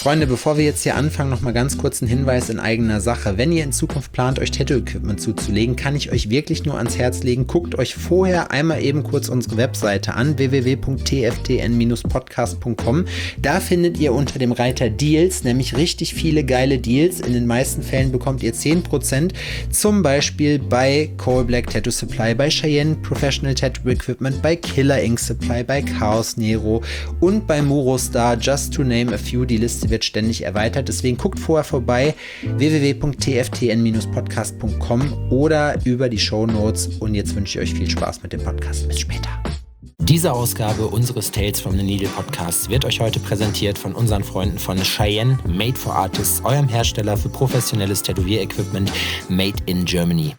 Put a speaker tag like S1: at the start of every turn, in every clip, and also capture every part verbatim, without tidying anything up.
S1: Freunde, bevor wir jetzt hier anfangen, noch mal ganz kurz ein Hinweis in eigener Sache. Wenn ihr in Zukunft plant, euch Tattoo-Equipment zuzulegen, kann ich euch wirklich nur ans Herz legen. Guckt euch vorher einmal eben kurz unsere Webseite an, w w w punkt t f t n Bindestrich podcast punkt com. Da findet ihr unter dem Reiter Deals nämlich richtig viele geile Deals. In den meisten Fällen bekommt ihr zehn Prozent, zum Beispiel bei Coal Black Tattoo Supply, bei Cheyenne Professional Tattoo Equipment, bei Killer Ink Supply, bei Chaos Nero und bei Murostar, just to name a few. Die Liste wird ständig erweitert, deswegen guckt vorher vorbei, w w w punkt t f t n Bindestrich podcast punkt com oder über die Shownotes, und jetzt wünsche ich euch viel Spaß mit dem Podcast. Bis später. Diese Ausgabe unseres Tales from the Needle Podcasts wird euch heute präsentiert von unseren Freunden von Cheyenne Made for Artists, eurem Hersteller für professionelles Tätowier-Equipment made in Germany.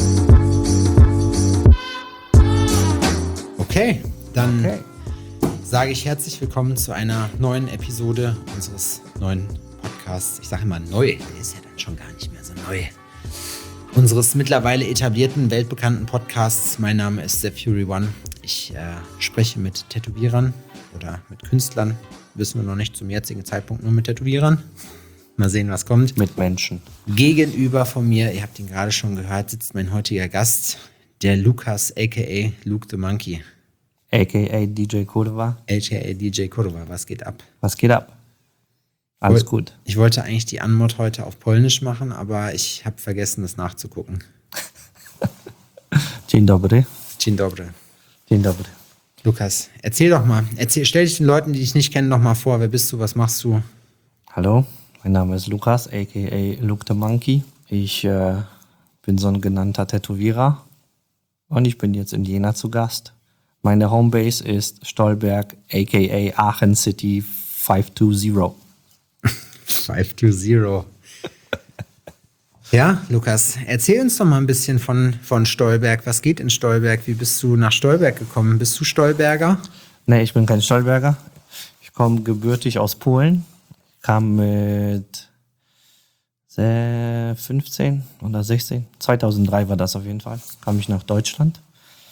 S1: Okay, dann okay. sage ich herzlich willkommen zu einer neuen Episode unseres neuen Podcasts. Ich sage immer neu, der ist ja dann schon gar nicht mehr so neu. Unseres mittlerweile etablierten, weltbekannten Podcasts. Mein Name ist The Fury One. Ich äh, spreche mit Tätowierern oder mit Künstlern. Wissen wir noch nicht zum jetzigen Zeitpunkt, nur mit Tätowierern. Mal sehen, was kommt.
S2: Mit Menschen.
S1: Gegenüber von mir, ihr habt ihn gerade schon gehört, sitzt mein heutiger Gast, der Lukas, a k a. Luke the Monkey.
S2: a k a. D J Cordova.
S1: a k a. D J Cordova, was geht ab?
S2: Was geht ab? Alles
S1: Woll-
S2: gut.
S1: Ich wollte eigentlich die Anmod heute auf Polnisch machen, aber ich habe vergessen, das nachzugucken.
S2: Dzień dobry.
S1: Dzień dobry.
S2: Dzień dobry.
S1: Lukas, erzähl doch mal. Erzähl, stell dich den Leuten, die dich nicht kennen, noch mal vor. Wer bist du? Was machst du?
S2: Hallo, mein Name ist Lukas, a k a. Luke the Monkey. Ich äh, bin so ein genannter Tätowierer und ich bin jetzt in Jena zu Gast. Meine Homebase ist Stolberg, a k a. Aachen City fünf zwei null.
S1: fünf zwei null. Ja, Lukas, erzähl uns doch mal ein bisschen von, von Stolberg. Was geht in Stolberg? Wie bist du nach Stolberg gekommen? Bist du Stolberger?
S2: Nee, ich bin kein Stolberger. Ich komme gebürtig aus Polen. Kam mit fünfzehn oder sechzehn. zweitausenddrei war das auf jeden Fall. Kam ich nach Deutschland.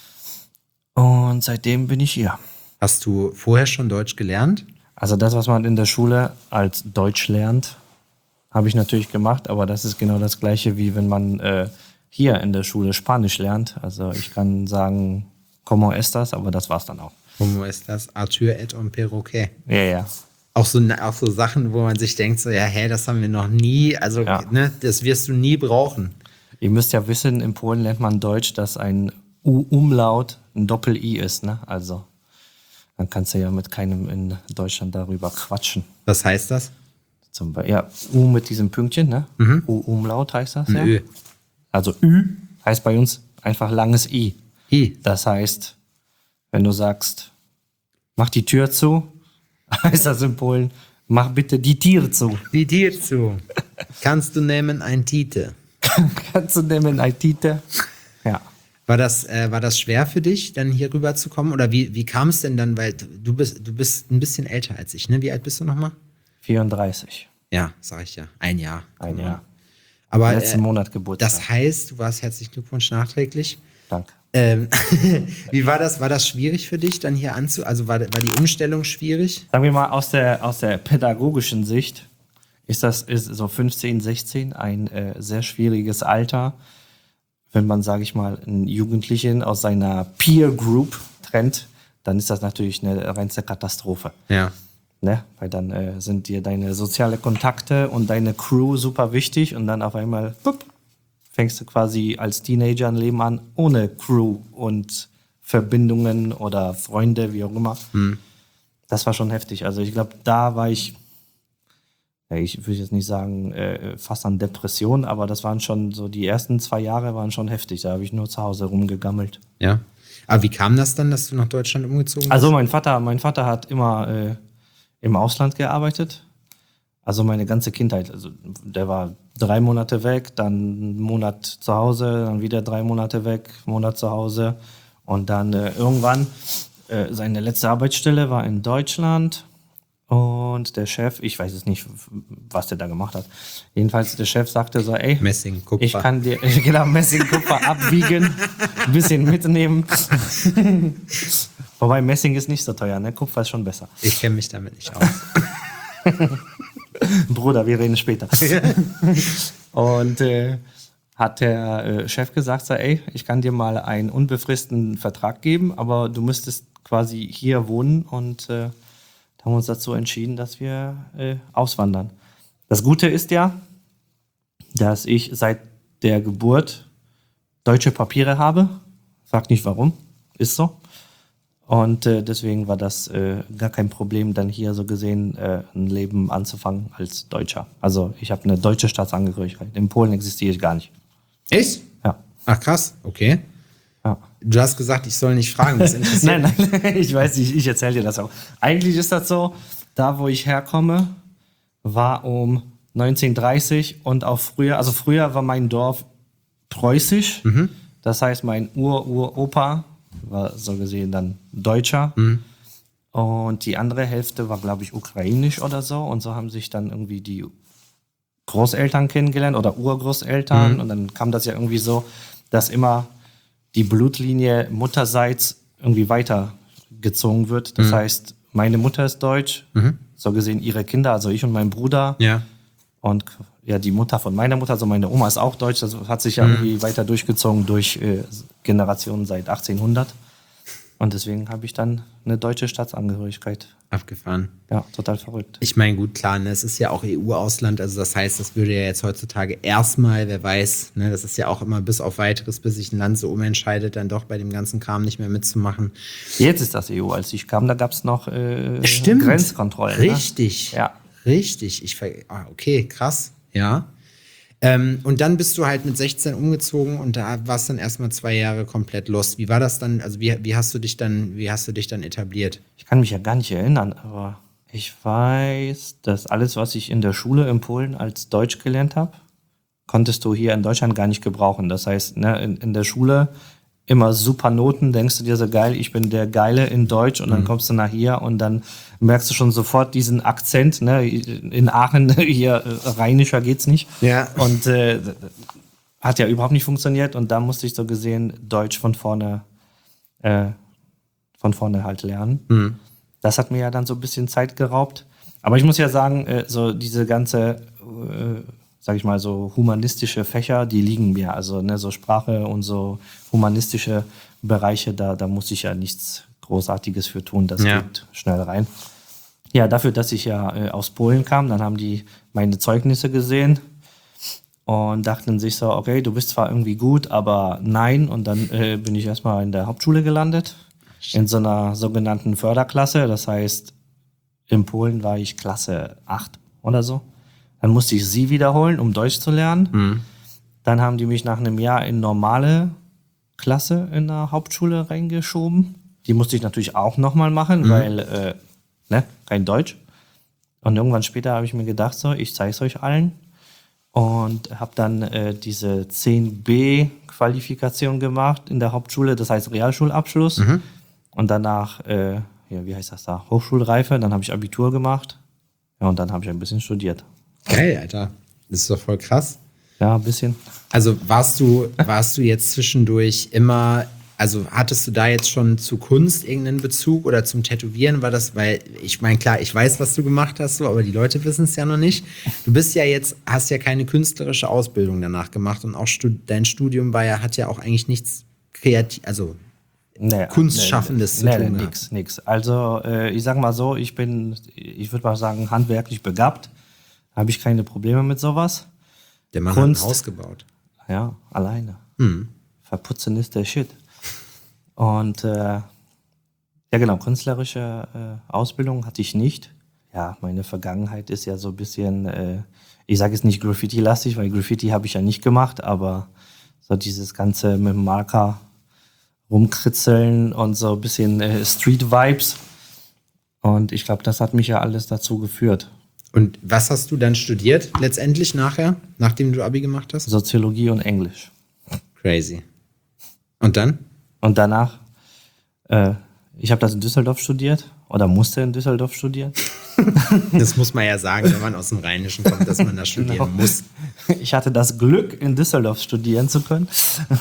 S2: Und seitdem bin ich hier.
S1: Hast du vorher schon Deutsch gelernt?
S2: Also das, was man in der Schule als Deutsch lernt, habe ich natürlich gemacht, aber das ist genau das Gleiche, wie wenn man äh, hier in der Schule Spanisch lernt. Also ich kann sagen, ¿cómo estás?, aber das war's dann auch.
S1: ¿Cómo estás? Arthur et un perroquet.
S2: Ja, ja.
S1: Auch so, auch so Sachen, wo man sich denkt, so, ja, hä, das haben wir noch nie, also
S2: Ja.
S1: ne, das wirst du nie brauchen.
S2: Ihr müsst ja wissen, in Polen lernt man Deutsch, dass ein U-Umlaut ein Doppel-I ist, ne? Also dann kannst du ja mit keinem in Deutschland darüber quatschen.
S1: Was heißt das?
S2: Zum Beispiel, ja, U mit diesem Pünktchen, ne?
S1: Mhm.
S2: U-Umlaut heißt das,
S1: Ein
S2: ja?
S1: Ö.
S2: Also Ü heißt bei uns einfach langes I.
S1: I.
S2: Das heißt, wenn du sagst, mach die Tür zu, heißt das in Polen, mach bitte die Tür zu.
S1: Die Tür zu. Kannst du nehmen ein Tite?
S2: Kannst du nehmen ein Tite? Ja.
S1: War das, äh, war das schwer für dich, dann hier rüber zu kommen? Oder wie, wie kam es denn dann? Weil du bist, du bist ein bisschen älter als ich, ne? Wie alt bist du nochmal?
S2: vierunddreißig.
S1: Ja, sag ich ja. Ein Jahr.
S2: Ein Jahr.
S1: Aber
S2: Letzten
S1: äh,
S2: Monat Geburtstag.
S1: das heißt, du warst, herzlichen Glückwunsch nachträglich.
S2: Danke.
S1: Ähm, wie war das? War das schwierig für dich, dann hier anzu... Also war, war die Umstellung schwierig?
S2: Sagen wir mal, aus der, aus der pädagogischen Sicht ist das ist so fünfzehn, sechzehn ein äh, sehr schwieriges Alter, wenn man, sage ich mal, einen Jugendlichen aus seiner Peer Group trennt, dann ist das natürlich eine reinste Katastrophe.
S1: Ja.
S2: Ne? Weil dann äh, sind dir deine sozialen Kontakte und deine Crew super wichtig und dann auf einmal bup, fängst du quasi als Teenager ein Leben an ohne Crew und Verbindungen oder Freunde, wie auch immer.
S1: Hm.
S2: Das war schon heftig. Also ich glaube, da war ich, ja, ich würde jetzt nicht sagen, äh, fast an Depression, aber das waren schon so, die ersten zwei Jahre waren schon heftig. Da habe ich nur zu Hause rumgegammelt.
S1: Ja. Aber wie kam das dann, dass du nach Deutschland umgezogen bist?
S2: Also mein Vater, mein Vater hat immer äh, im Ausland gearbeitet. Also meine ganze Kindheit. Also der war drei Monate weg, dann einen Monat zu Hause, dann wieder drei Monate weg, einen Monat zu Hause. Und dann äh, irgendwann, äh, seine letzte Arbeitsstelle war in Deutschland. Und der Chef, ich weiß jetzt nicht, was der da gemacht hat. Jedenfalls der Chef sagte so, ey,
S1: Messing, Kupfer.
S2: ich kann dir genau Messing, Kupfer abwiegen, ein bisschen mitnehmen. Wobei Messing ist nicht so teuer, ne? Kupfer ist schon besser.
S1: Ich kenne mich damit nicht aus.
S2: Bruder, wir reden später. Und äh, hat der äh, Chef gesagt, so, ey, ich kann dir mal einen unbefristeten Vertrag geben, aber du müsstest quasi hier wohnen. Und äh, da haben wir uns dazu entschieden, dass wir äh, auswandern. Das Gute ist ja, dass ich seit der Geburt deutsche Papiere habe. Frag nicht warum, ist so. Und äh, deswegen war das äh, gar kein Problem, dann hier so gesehen äh, ein Leben anzufangen als Deutscher. Also ich habe eine deutsche Staatsangehörigkeit. In Polen existiere ich gar nicht.
S1: Echt?
S2: Ja.
S1: Ach krass, okay.
S2: Ja.
S1: Du hast gesagt, ich soll nicht fragen, das interessiert
S2: Nein, nein, ich weiß nicht, ich erzähle dir das auch. Eigentlich ist das so, da wo ich herkomme, war um neunzehnhundertdreißig und auch früher, also früher war mein Dorf preußisch. Mhm. Das heißt, mein Ur-Ur-Opa war so gesehen dann Deutscher. Mhm. Und die andere Hälfte war, glaube ich, ukrainisch oder so. Und so haben sich dann irgendwie die Großeltern kennengelernt oder Urgroßeltern. Mhm. Und dann kam das ja irgendwie so, dass immer die Blutlinie mutterseits irgendwie weitergezogen wird. Das mhm. heißt, meine Mutter ist deutsch, mhm. so gesehen ihre Kinder, also ich und mein Bruder.
S1: Ja.
S2: Und ja, die Mutter von meiner Mutter, also meine Oma ist auch deutsch, das hat sich ja mhm. irgendwie weiter durchgezogen durch äh, Generationen seit achtzehnhundert. Und deswegen habe ich dann eine deutsche Staatsangehörigkeit.
S1: Abgefahren.
S2: Ja, total verrückt.
S1: Ich meine, gut, klar, ne, es ist ja auch E U-Ausland, also das heißt, das würde ja jetzt heutzutage erstmal, wer weiß, ne, das ist ja auch immer bis auf Weiteres, bis sich ein Land so umentscheidet, dann doch bei dem ganzen Kram nicht mehr mitzumachen.
S2: Jetzt ist das E U, als ich kam, da gab es noch äh,
S1: Stimmt.
S2: Grenzkontrollen.
S1: Richtig,
S2: ne? Ja.
S1: Richtig. Ich ver- ah, okay, krass, ja. Ähm, und dann bist du halt mit sechzehn umgezogen und da warst dann erstmal zwei Jahre komplett lost. Wie war das dann, also wie, wie hast du dich dann, wie hast du dich dann etabliert?
S2: Ich kann mich ja gar nicht erinnern, aber ich weiß, dass alles, was ich in der Schule in Polen als Deutsch gelernt habe, konntest du hier in Deutschland gar nicht gebrauchen. Das heißt, ne, in, in der Schule immer super Noten, denkst du dir so geil, ich bin der Geile in Deutsch und dann mhm. kommst du nach hier und dann merkst du schon sofort diesen Akzent, ne, in Aachen, hier rheinischer geht's nicht.
S1: Ja.
S2: Und äh, hat ja überhaupt nicht funktioniert und da musste ich so gesehen Deutsch von vorne, äh, von vorne halt lernen. Mhm. Das hat mir ja dann so ein bisschen Zeit geraubt. Aber ich muss ja sagen, äh, so diese ganze, äh, sag ich mal, so humanistische Fächer, die liegen mir. Also ne, so Sprache und so humanistische Bereiche, da, da muss ich ja nichts Großartiges für tun. Das
S1: ja.
S2: geht schnell rein. Ja, dafür, dass ich ja äh, aus Polen kam, dann haben die meine Zeugnisse gesehen und dachten sich so, okay, du bist zwar irgendwie gut, aber nein. Und dann äh, bin ich erstmal in der Hauptschule gelandet, in so einer sogenannten Förderklasse. Das heißt, in Polen war ich Klasse acht oder so. Dann musste ich sie wiederholen, um Deutsch zu lernen. Mhm. Dann haben die mich nach einem Jahr in normale Klasse in der Hauptschule reingeschoben. Die musste ich natürlich auch nochmal machen, mhm. weil, äh, ne, kein Deutsch. Und irgendwann später habe ich mir gedacht, so, ich zeige es euch allen. Und habe dann äh, diese zehn b Qualifikation gemacht in der Hauptschule, das heißt Realschulabschluss. Mhm. Und danach, äh, ja, wie heißt das da, Hochschulreife. Dann habe ich Abitur gemacht. Ja, und dann habe ich ein bisschen studiert.
S1: Geil, Alter. Das ist doch voll krass.
S2: Ja, ein bisschen.
S1: Also warst du, warst du jetzt zwischendurch immer, also hattest du da jetzt schon zu Kunst irgendeinen Bezug oder zum Tätowieren? War das, weil ich meine, klar, ich weiß, was du gemacht hast, so, aber die Leute wissen es ja noch nicht. Du bist ja jetzt, hast ja keine künstlerische Ausbildung danach gemacht und auch stud- dein Studium war ja, hat ja auch eigentlich nichts kreativ, also nee, Kunstschaffendes
S2: nee,
S1: zu
S2: nee,
S1: tun.
S2: Nee, nix, nix. Also äh, ich sag mal so, ich bin, ich würde mal sagen, handwerklich begabt. Habe ich keine Probleme mit sowas.
S1: Der Mann
S2: Kunst,
S1: hat ein Haus gebaut.
S2: Ja, alleine.
S1: Mhm.
S2: Verputzen ist der Shit. Und äh, ja genau, künstlerische äh, Ausbildung hatte ich nicht. Ja, meine Vergangenheit ist ja so ein bisschen, äh, ich sage jetzt nicht Graffiti-lastig, weil Graffiti habe ich ja nicht gemacht, aber so dieses Ganze mit dem Marker rumkritzeln und so ein bisschen äh, Street-Vibes. Und ich glaube, das hat mich ja alles dazu geführt.
S1: Und was hast du dann studiert letztendlich nachher, nachdem du Abi gemacht hast?
S2: Soziologie und Englisch.
S1: Crazy. Und dann?
S2: Und danach, äh, ich habe das in Düsseldorf studiert oder musste in Düsseldorf studieren.
S1: Das muss man ja sagen, wenn man aus dem Rheinischen kommt, dass man da studieren genau. muss.
S2: Ich hatte das Glück, in Düsseldorf studieren zu können.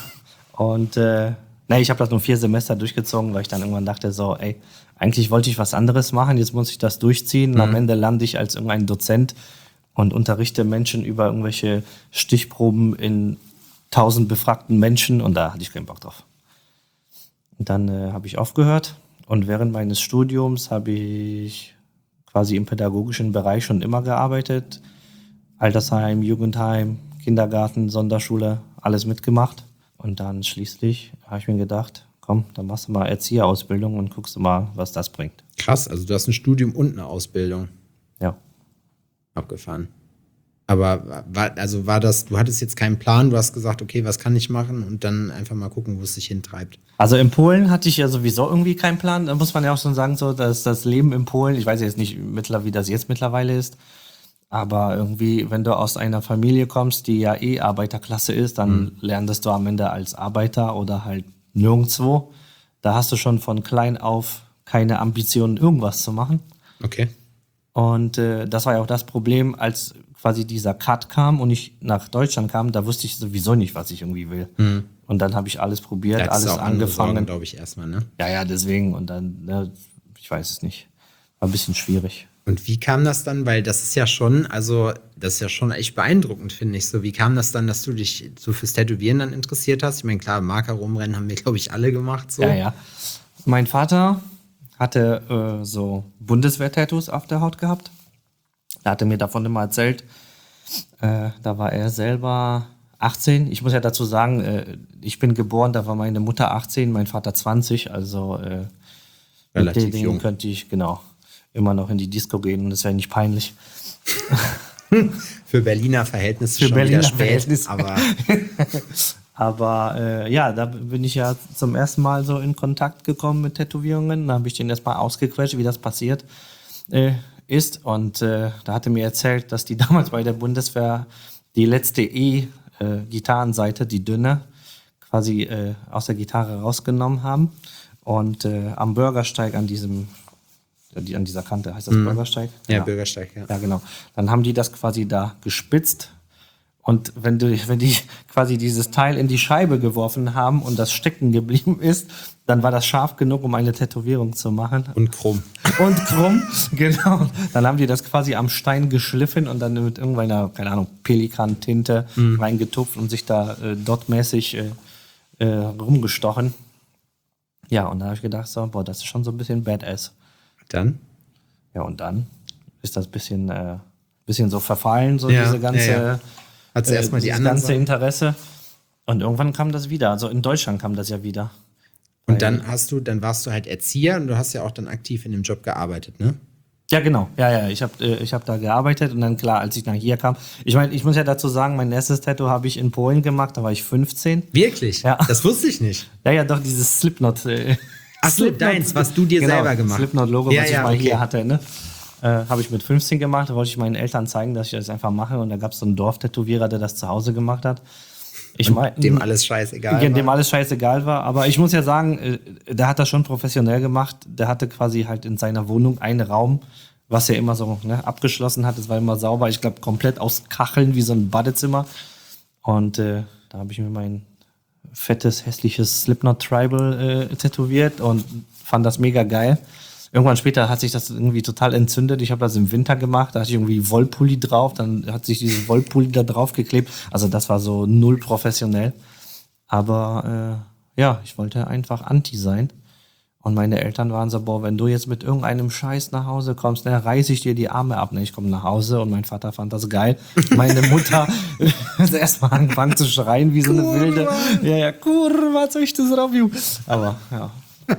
S2: Und äh, nee, ich habe das nur vier Semester durchgezogen, weil ich dann irgendwann dachte so, ey, eigentlich wollte ich was anderes machen, jetzt muss ich das durchziehen. Und mhm. am Ende lande ich als irgendein Dozent und unterrichte Menschen über irgendwelche Stichproben in tausend befragten Menschen und da hatte ich keinen Bock drauf. Und dann äh, habe ich aufgehört und während meines Studiums habe ich quasi im pädagogischen Bereich schon immer gearbeitet. Altersheim, Jugendheim, Kindergarten, Sonderschule, alles mitgemacht. Und dann schließlich habe ich mir gedacht, komm, dann machst du mal Erzieherausbildung und guckst du mal, was das bringt.
S1: Krass, also du hast ein Studium und eine Ausbildung.
S2: Ja.
S1: Abgefahren. Aber war, also war das, du hattest jetzt keinen Plan, du hast gesagt, okay, was kann ich machen und dann einfach mal gucken, wo es sich hintreibt.
S2: Also in Polen hatte ich ja sowieso irgendwie keinen Plan. Da muss man ja auch schon sagen, so, dass das Leben in Polen, ich weiß jetzt nicht, wie das jetzt mittlerweile ist, aber irgendwie, wenn du aus einer Familie kommst, die ja eh Arbeiterklasse ist, dann mhm. lernst du am Ende als Arbeiter oder halt nirgendwo. Da hast du schon von klein auf keine Ambitionen, irgendwas zu machen.
S1: Okay.
S2: Und äh, das war ja auch das Problem, als quasi dieser Cut kam und ich nach Deutschland kam, da wusste ich sowieso nicht, was ich irgendwie will. Mhm. Und dann habe ich alles probiert,
S1: das
S2: alles
S1: ist auch
S2: angefangen.
S1: glaube ich, erstmal, ne?
S2: Ja, ja, deswegen. Und dann, ne, ich weiß es nicht. War ein bisschen schwierig.
S1: Und wie kam das dann? Weil das ist ja schon, also das ist ja schon echt beeindruckend, finde ich so. Wie kam das dann, dass du dich so fürs Tätowieren dann interessiert hast? Ich meine, klar, Marker rumrennen haben wir, glaube ich, alle gemacht. So.
S2: Ja, ja. Mein Vater hatte äh, so Bundeswehr-Tattoos auf der Haut gehabt. Er hatte mir davon immer erzählt. Äh, da war er selber achtzehn. Ich muss ja dazu sagen, äh, ich bin geboren, da war meine Mutter achtzehn, mein Vater zwanzig. Also äh,
S1: relativ
S2: mit den
S1: jung.
S2: Dingen könnte ich, genau, immer noch in die Disco gehen und das wäre nicht peinlich.
S1: Für Berliner Verhältnisse
S2: Für
S1: schon
S2: Berliner
S1: wieder spät,
S2: Verhältnisse.
S1: aber
S2: aber äh, ja, da bin ich ja zum ersten Mal so in Kontakt gekommen mit Tätowierungen. Da habe ich den erstmal ausgequetscht, wie das passiert äh, ist. Und äh, da hatte mir erzählt, dass die damals bei der Bundeswehr die letzte E-Gitarrenseite, die dünne, quasi äh, aus der Gitarre rausgenommen haben. Und äh, am Bürgersteig an diesem an dieser Kante, heißt das mhm. Bürgersteig?
S1: Ja, ja, Bürgersteig, ja.
S2: Ja, genau. Dann haben die das quasi da gespitzt und wenn, du, wenn die quasi dieses Teil in die Scheibe geworfen haben und das stecken geblieben ist, dann war das scharf genug, um eine Tätowierung zu machen.
S1: Und krumm.
S2: Und krumm, genau. Dann haben die das quasi am Stein geschliffen und dann mit irgendeiner, keine Ahnung, Pelikan-Tinte mhm. reingetupft und sich da äh, dotmäßig äh, äh, rumgestochen. Ja, und da habe ich gedacht, so, boah, das ist schon so ein bisschen badass.
S1: Dann?
S2: Ja, und dann ist das bisschen, äh, bisschen so verfallen, so
S1: ja,
S2: diese ganze,
S1: ja, ja. Hat's
S2: äh,
S1: erstmal die
S2: dieses
S1: anderen
S2: ganze
S1: Sachen?
S2: Interesse. Und irgendwann kam das wieder. Also in Deutschland kam das ja wieder.
S1: Und dann hast du, dann warst du halt Erzieher und du hast ja auch dann aktiv in dem Job gearbeitet, ne?
S2: Ja, genau. Ja, ja. Ich habe äh, ich hab da gearbeitet und dann klar, als ich nach hier kam. Ich meine, ich muss ja dazu sagen, mein erstes Tattoo habe ich in Polen gemacht, da war ich fünfzehn.
S1: Wirklich?
S2: Ja.
S1: Das wusste ich nicht.
S2: Ja, ja, doch, dieses Slipknot. Äh,
S1: Ach so,
S2: Slipknot,
S1: deins, was du dir
S2: genau,
S1: selber gemacht hast.
S2: Slipknot-Logo,
S1: ja,
S2: was ich
S1: ja,
S2: mal
S1: okay.
S2: hier hatte, ne? Äh, habe ich mit fünfzehn gemacht, da wollte ich meinen Eltern zeigen, dass ich das einfach mache. Und da gab es so einen Dorftätowierer, der das zu Hause gemacht hat. Ich mein,
S1: dem alles scheißegal
S2: dem
S1: war.
S2: alles scheißegal war. Aber ich muss ja sagen, äh, der hat das schon professionell gemacht. Der hatte quasi halt in seiner Wohnung einen Raum, was er immer so ne, abgeschlossen hat. Es war immer sauber. Ich glaube, komplett aus Kacheln, wie so ein Badezimmer. Und äh, da habe ich mir mein fettes, hässliches Slipknot Tribal äh, tätowiert und fand das mega geil. Irgendwann später hat sich das irgendwie total entzündet. Ich habe das im Winter gemacht, da hatte ich irgendwie Wollpulli drauf, dann hat sich dieses Wollpulli da drauf geklebt. Also das war so null professionell. Aber äh, ja, ich wollte einfach Anti sein. Und meine Eltern waren so, boah, wenn du jetzt mit irgendeinem Scheiß nach Hause kommst, dann reiße ich dir die Arme ab. Ne, ich komme nach Hause und mein Vater fand das geil. Meine Mutter hat erstmal angefangen zu schreien wie so eine Kurva. Wilde. Ja, ja, Kurva, soll ich das Review? Aber ja.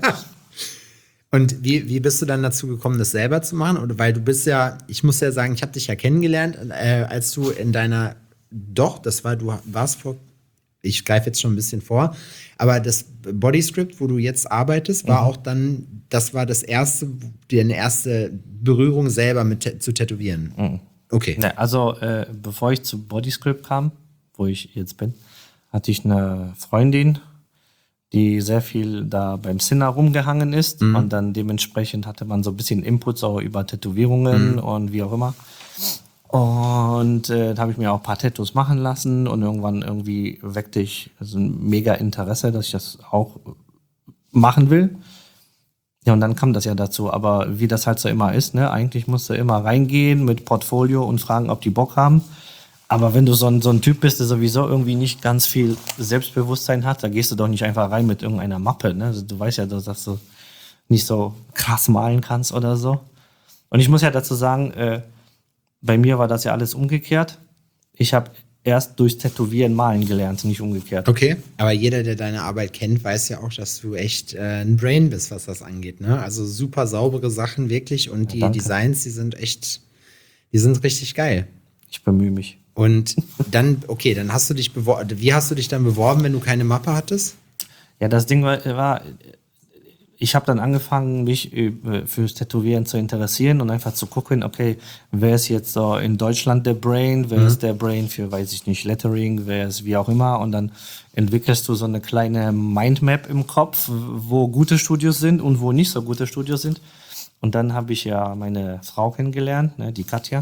S1: Und wie, wie bist du dann dazu gekommen, das selber zu machen? Oder weil du bist ja, ich muss ja sagen, ich habe dich ja kennengelernt, äh, als du in deiner, doch, das war, du warst vor, ich greife jetzt schon ein bisschen vor, aber das Bodyscript, wo du jetzt arbeitest, war mhm. auch dann, das war das erste, deine erste Berührung selber mit zu tätowieren.
S2: Mhm.
S1: Okay.
S2: Ja, also, äh, bevor ich zu Bodyscript kam, wo ich jetzt bin, hatte ich eine Freundin, die sehr viel da beim Sinner rumgehangen ist. Mhm. Und dann dementsprechend hatte man so ein bisschen Inputs auch über Tätowierungen mhm. und wie auch immer. Und äh, da habe ich mir auch ein paar Tattoos machen lassen und irgendwann irgendwie weckte ich also ein mega Interesse, dass ich das auch machen will. Ja, und dann kam das ja dazu. Aber wie das halt so immer ist, ne, eigentlich musst du immer reingehen mit Portfolio und fragen, ob die Bock haben. Aber wenn du so ein, so ein Typ bist, der sowieso irgendwie nicht ganz viel Selbstbewusstsein hat, da gehst du doch nicht einfach rein mit irgendeiner Mappe. Ne? Also du weißt ja, dass du nicht so krass malen kannst oder so. Und ich muss ja dazu sagen, äh, bei mir war das ja alles umgekehrt. Ich habe erst durchs Tätowieren malen gelernt, nicht umgekehrt.
S1: Okay, aber jeder, der deine Arbeit kennt, weiß ja auch, dass du echt äh, ein Brain bist, was das angeht. Ne? Also super saubere Sachen wirklich und
S2: Ja,
S1: die Designs, die sind echt, die sind richtig geil.
S2: Ich bemühe mich.
S1: Und dann, okay, dann hast du dich beworben. Wie hast du dich dann beworben, wenn du keine Mappe hattest?
S2: Ja, das Ding war, war ich habe dann angefangen, mich fürs Tätowieren zu interessieren und einfach zu gucken, okay, wer ist jetzt so in Deutschland der Brain, wer mhm. ist der Brain für, weiß ich nicht, Lettering, wer ist wie auch immer. Und dann entwickelst du so eine kleine Mindmap im Kopf, wo gute Studios sind und wo nicht so gute Studios sind. Und dann habe ich ja meine Frau kennengelernt, ne, die Katja.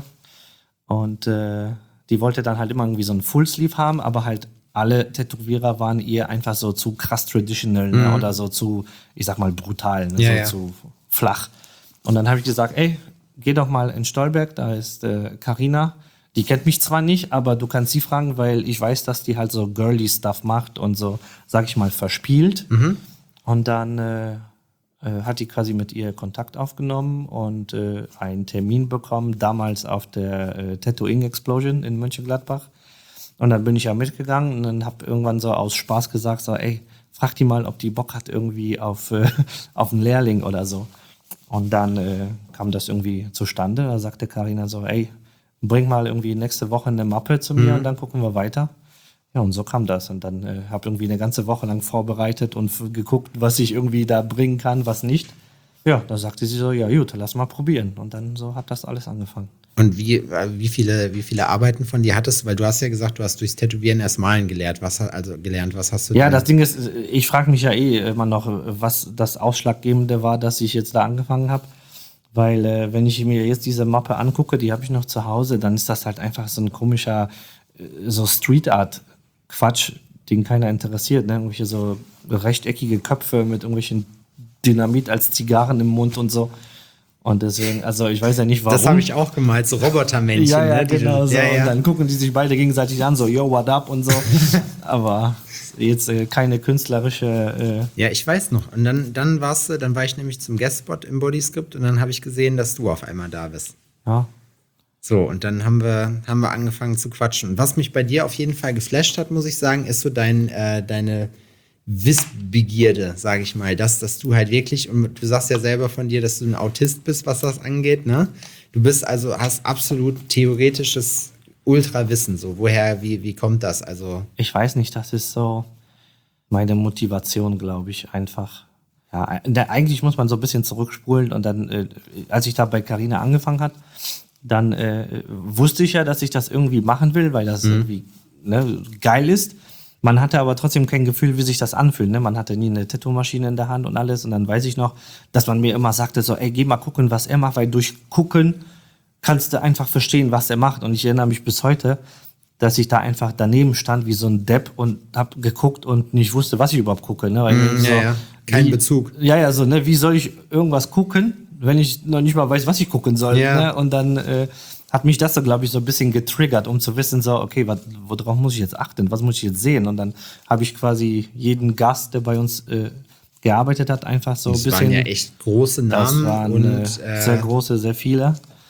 S2: Und äh, die wollte dann halt immer irgendwie so einen Fullsleeve haben, aber halt alle Tätowierer waren ihr einfach so zu krass traditional, ne? Mhm. Oder so zu, ich sag mal, brutal, ne?
S1: Ja,
S2: so
S1: ja.
S2: zu flach. Und dann habe ich gesagt, ey, geh doch mal in Stolberg, da ist Carina. Äh, die kennt mich zwar nicht, aber du kannst sie fragen, weil ich weiß, dass die halt so girly Stuff macht und so, sag ich mal, verspielt.
S1: Mhm.
S2: Und dann äh, äh, hat die quasi mit ihr Kontakt aufgenommen und äh, einen Termin bekommen, damals auf der äh, Tattooing Explosion in Mönchengladbach. Und dann bin ich ja mitgegangen und dann habe irgendwann so aus Spaß gesagt, so, ey, frag die mal, ob die Bock hat irgendwie auf, äh, auf einen Lehrling oder so. Und dann äh, kam das irgendwie zustande. Da sagte Carina so, ey, bring mal irgendwie nächste Woche eine Mappe zu mir mhm. und dann gucken wir weiter. Ja, und so kam das. Und dann äh, habe irgendwie eine ganze Woche lang vorbereitet und f- geguckt, was ich irgendwie da bringen kann, was nicht. Ja, da sagte sie so, ja gut, lass mal probieren. Und dann so hat das alles angefangen.
S1: Und wie, wie, viele, wie viele Arbeiten von dir hattest du? Weil du hast ja gesagt, du hast durchs Tätowieren erst malen gelernt. Was, also gelernt. Was hast du
S2: Ja,
S1: denn?
S2: Das Ding ist, ich frage mich ja eh immer noch, was das Ausschlaggebende war, dass ich jetzt da angefangen habe. Weil äh, wenn ich mir jetzt diese Mappe angucke, die habe ich noch zu Hause, dann ist das halt einfach so ein komischer äh, so Street Art Quatsch, den keiner interessiert. Ne? Irgendwelche so rechteckige Köpfe mit irgendwelchen Dynamit als Zigarren im Mund und so. Und deswegen, also ich weiß ja nicht, warum.
S1: Das habe ich auch gemalt, so Robotermännchen.
S2: Ja, ja,
S1: ne?
S2: genau
S1: die,
S2: so.
S1: Ja, ja.
S2: Und dann gucken die sich beide gegenseitig an, so, yo, what up und so. Aber jetzt äh, keine künstlerische... Äh
S1: ja, ich weiß noch. Und dann, dann warst du, dann war ich nämlich zum Guestspot im Bodyscript und dann habe ich gesehen, dass du auf einmal da bist.
S2: Ja.
S1: So, und dann haben wir, haben wir angefangen zu quatschen. Und was mich bei dir auf jeden Fall geflasht hat, muss ich sagen, ist so dein, äh, deine Wissbegierde, sage ich mal. Das, dass du halt wirklich, und du sagst ja selber von dir, dass du ein Autist bist, was das angeht, ne? Du bist also, hast absolut theoretisches Ultrawissen. So, woher, wie, wie kommt das? Also.
S2: Ich weiß nicht, das ist so meine Motivation, glaube ich, einfach. Ja, eigentlich muss man so ein bisschen zurückspulen und dann, äh, als ich da bei Carina angefangen hat, dann äh, wusste ich ja, dass ich das irgendwie machen will, weil das mhm. irgendwie ne, geil ist. Man hatte aber trotzdem kein Gefühl, wie sich das anfühlt. Ne? Man hatte nie eine Tattoo-Maschine in der Hand und alles. Und dann weiß ich noch, dass man mir immer sagte, so, ey, geh mal gucken, was er macht, weil durch Gucken kannst du einfach verstehen, was er macht. Und ich erinnere mich bis heute, dass ich da einfach daneben stand wie so ein Depp und hab geguckt und nicht wusste, was ich überhaupt gucke. Ne? Weil
S1: mm,
S2: so,
S1: ja, ja. Kein
S2: wie,
S1: Bezug.
S2: Ja, ja, so, ne? Wie soll ich irgendwas gucken, wenn ich noch nicht mal weiß, was ich gucken soll?
S1: Ja.
S2: Ne? Und dann äh, hat mich das so, glaube ich, so ein bisschen getriggert, um zu wissen, so, okay, wat, worauf muss ich jetzt achten? Was muss ich jetzt sehen? Und dann habe ich quasi jeden Gast, der bei uns äh, gearbeitet hat, einfach so ein bisschen. Das
S1: waren ja echt große Namen.
S2: Das waren
S1: und,
S2: äh, sehr große, sehr viele.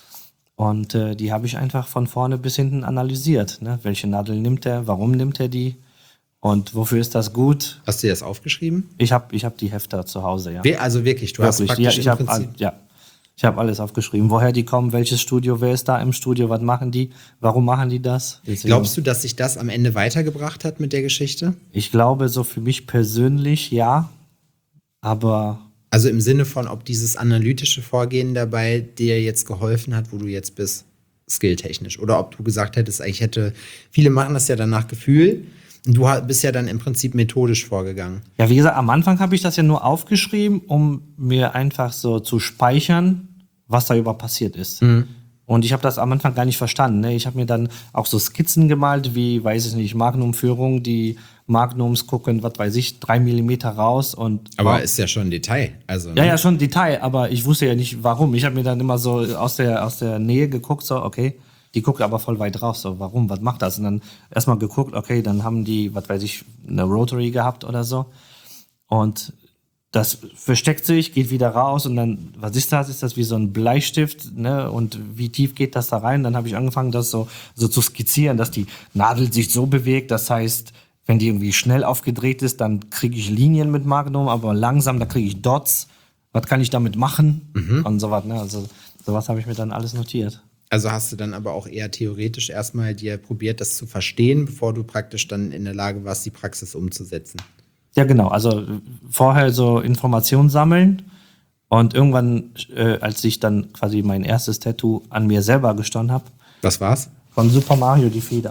S2: Und äh, die habe ich einfach von vorne bis hinten analysiert. Ne? Welche Nadel nimmt er? Warum nimmt er die? Und wofür ist das gut?
S1: Hast du das aufgeschrieben?
S2: Ich habe ich hab die Hefter zu Hause, ja.
S1: Also wirklich, du
S2: wirklich.
S1: hast praktisch
S2: ja, ich
S1: im
S2: hab,
S1: Prinzip...
S2: Ja, ich habe alles aufgeschrieben. Woher die kommen, welches Studio, wer ist da im Studio, was machen die, warum machen die das? Deswegen,
S1: glaubst du, dass sich das am Ende weitergebracht hat mit der Geschichte?
S2: Ich glaube, so für mich persönlich, ja. Aber...
S1: Also im Sinne von, ob dieses analytische Vorgehen dabei dir jetzt geholfen hat, wo du jetzt bist, skilltechnisch. Oder ob du gesagt hättest, ich hätte, viele machen das ja dann nach Gefühl. Und du bist ja dann im Prinzip methodisch vorgegangen.
S2: Ja, wie gesagt, am Anfang habe ich das ja nur aufgeschrieben, um mir einfach so zu speichern, was da überhaupt passiert ist.
S1: Mhm.
S2: Und ich habe das am Anfang gar nicht verstanden. Ne? Ich habe mir dann auch so Skizzen gemalt, wie, weiß ich nicht, Magnum-Führung, die Magnums gucken, was weiß ich, drei Millimeter raus. Und
S1: aber
S2: wow.
S1: ist ja schon ein Detail. Also, ne?
S2: Ja, ja, schon Detail, aber ich wusste ja nicht, warum. Ich habe mir dann immer so aus der, aus der Nähe geguckt, so, okay, die guckt aber voll weit raus, so, warum, was macht das? Und dann erstmal geguckt, okay, dann haben die, was weiß ich, eine Rotary gehabt oder so. Und das versteckt sich, geht wieder raus und dann, was ist das? Ist das wie so ein Bleistift, ne? Und wie tief geht das da rein? Dann habe ich angefangen, das so, so zu skizzieren, dass die Nadel sich so bewegt. Das heißt, wenn die irgendwie schnell aufgedreht ist, dann kriege ich Linien mit Magnum, aber langsam, da kriege ich Dots. Was kann ich damit machen? Mhm. Und sowas, ne? Also sowas habe ich mir dann alles notiert.
S1: Also hast du dann aber auch eher theoretisch erstmal dir probiert, das zu verstehen, bevor du praktisch dann in der Lage warst, die Praxis umzusetzen.
S2: Ja, genau. Also vorher so Informationen sammeln und irgendwann, äh, als ich dann quasi mein erstes Tattoo an mir selber gestochen habe.
S1: Was war's?
S2: Von Super Mario, die Feder.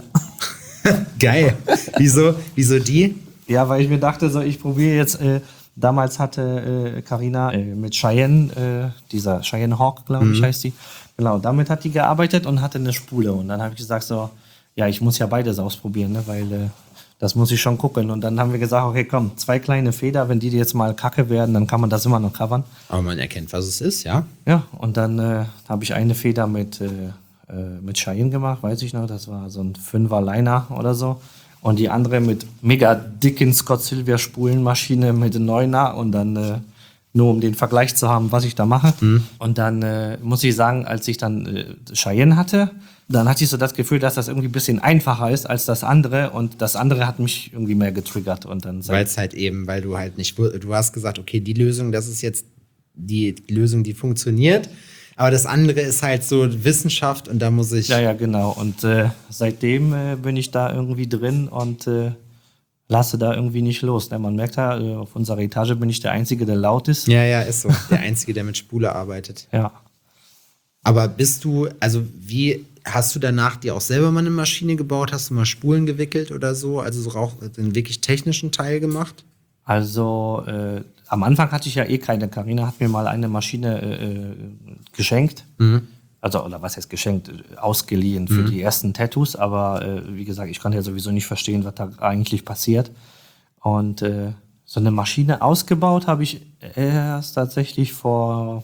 S1: Geil. Wieso, wieso die?
S2: Ja, weil ich mir dachte, so ich probiere jetzt, äh, damals hatte Carina äh, äh, mit Cheyenne, äh, dieser Cheyenne Hawk, glaube ich, mhm. heißt die. Genau, damit hat die gearbeitet und hatte eine Spule. Und dann habe ich gesagt so, ja, ich muss ja beides ausprobieren, ne, weil äh, das muss ich schon gucken. Und dann haben wir gesagt, okay, komm, zwei kleine Feder, wenn die jetzt mal kacke werden, dann kann man das immer noch covern.
S1: Aber man erkennt, was es ist, ja?
S2: Ja, und dann äh, habe ich eine Feder mit, äh, mit Cheyenne gemacht, weiß ich noch, das war so ein Fünfer-Liner oder so. Und die andere mit mega dicken Scott Silver Spulenmaschine mit Neuner und dann äh, nur um den Vergleich zu haben, was ich da mache. Mhm. Und dann äh, muss ich sagen, als ich dann äh, Cheyenne hatte, dann hatte ich so das Gefühl, dass das irgendwie ein bisschen einfacher ist als das andere und das andere hat mich irgendwie mehr getriggert. Und dann
S1: weil es halt eben, weil du halt nicht, du hast gesagt, okay, die Lösung, das ist jetzt die Lösung, die funktioniert, aber das andere ist halt so Wissenschaft und da muss ich...
S2: Ja, ja, genau. Und äh, seitdem äh, bin ich da irgendwie drin und äh, lasse da irgendwie nicht los. Ne? Man merkt ja, äh, auf unserer Etage bin ich der Einzige, der laut ist.
S1: Ja, ja, ist so. Der Einzige, der mit Spule arbeitet.
S2: Ja.
S1: Aber bist du, also wie... Hast du danach dir auch selber mal eine Maschine gebaut? Hast du mal Spulen gewickelt oder so? Also so auch den wirklich technischen Teil gemacht?
S2: Also äh, am Anfang hatte ich ja eh keine. Carina hat mir mal eine Maschine äh, geschenkt. Mhm. Also, oder was heißt geschenkt? Ausgeliehen für mhm. die ersten Tattoos. Aber äh, wie gesagt, ich konnte ja sowieso nicht verstehen, was da eigentlich passiert. Und äh, so eine Maschine ausgebaut habe ich erst tatsächlich vor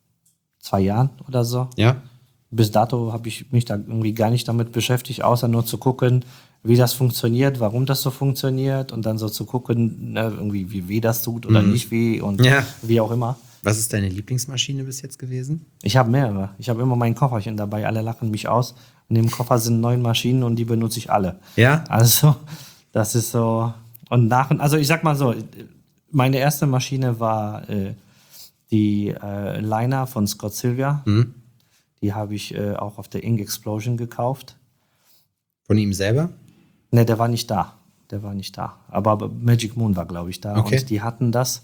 S2: zwei Jahren oder so.
S1: Ja.
S2: Bis dato habe ich mich da irgendwie gar nicht damit beschäftigt, außer nur zu gucken, wie das funktioniert, warum das so funktioniert und dann so zu gucken, ne, irgendwie wie weh das tut oder mhm. nicht weh und ja. wie auch immer.
S1: Was ist deine Lieblingsmaschine bis jetzt gewesen?
S2: Ich habe mehrere. Ich habe immer mein Kofferchen dabei. Alle lachen mich aus. Und im Koffer sind neun Maschinen und die benutze ich alle.
S1: Ja?
S2: Also das ist so. Und nach, also ich sag mal so, meine erste Maschine war äh, die äh, Liner von Scott Silver. Mhm. Die habe ich äh, auch auf der Ink Explosion gekauft.
S1: Von ihm selber?
S2: Ne, der war nicht da. Der war nicht da. Aber Magic Moon war, glaube ich, da.
S1: Okay.
S2: Und die hatten das.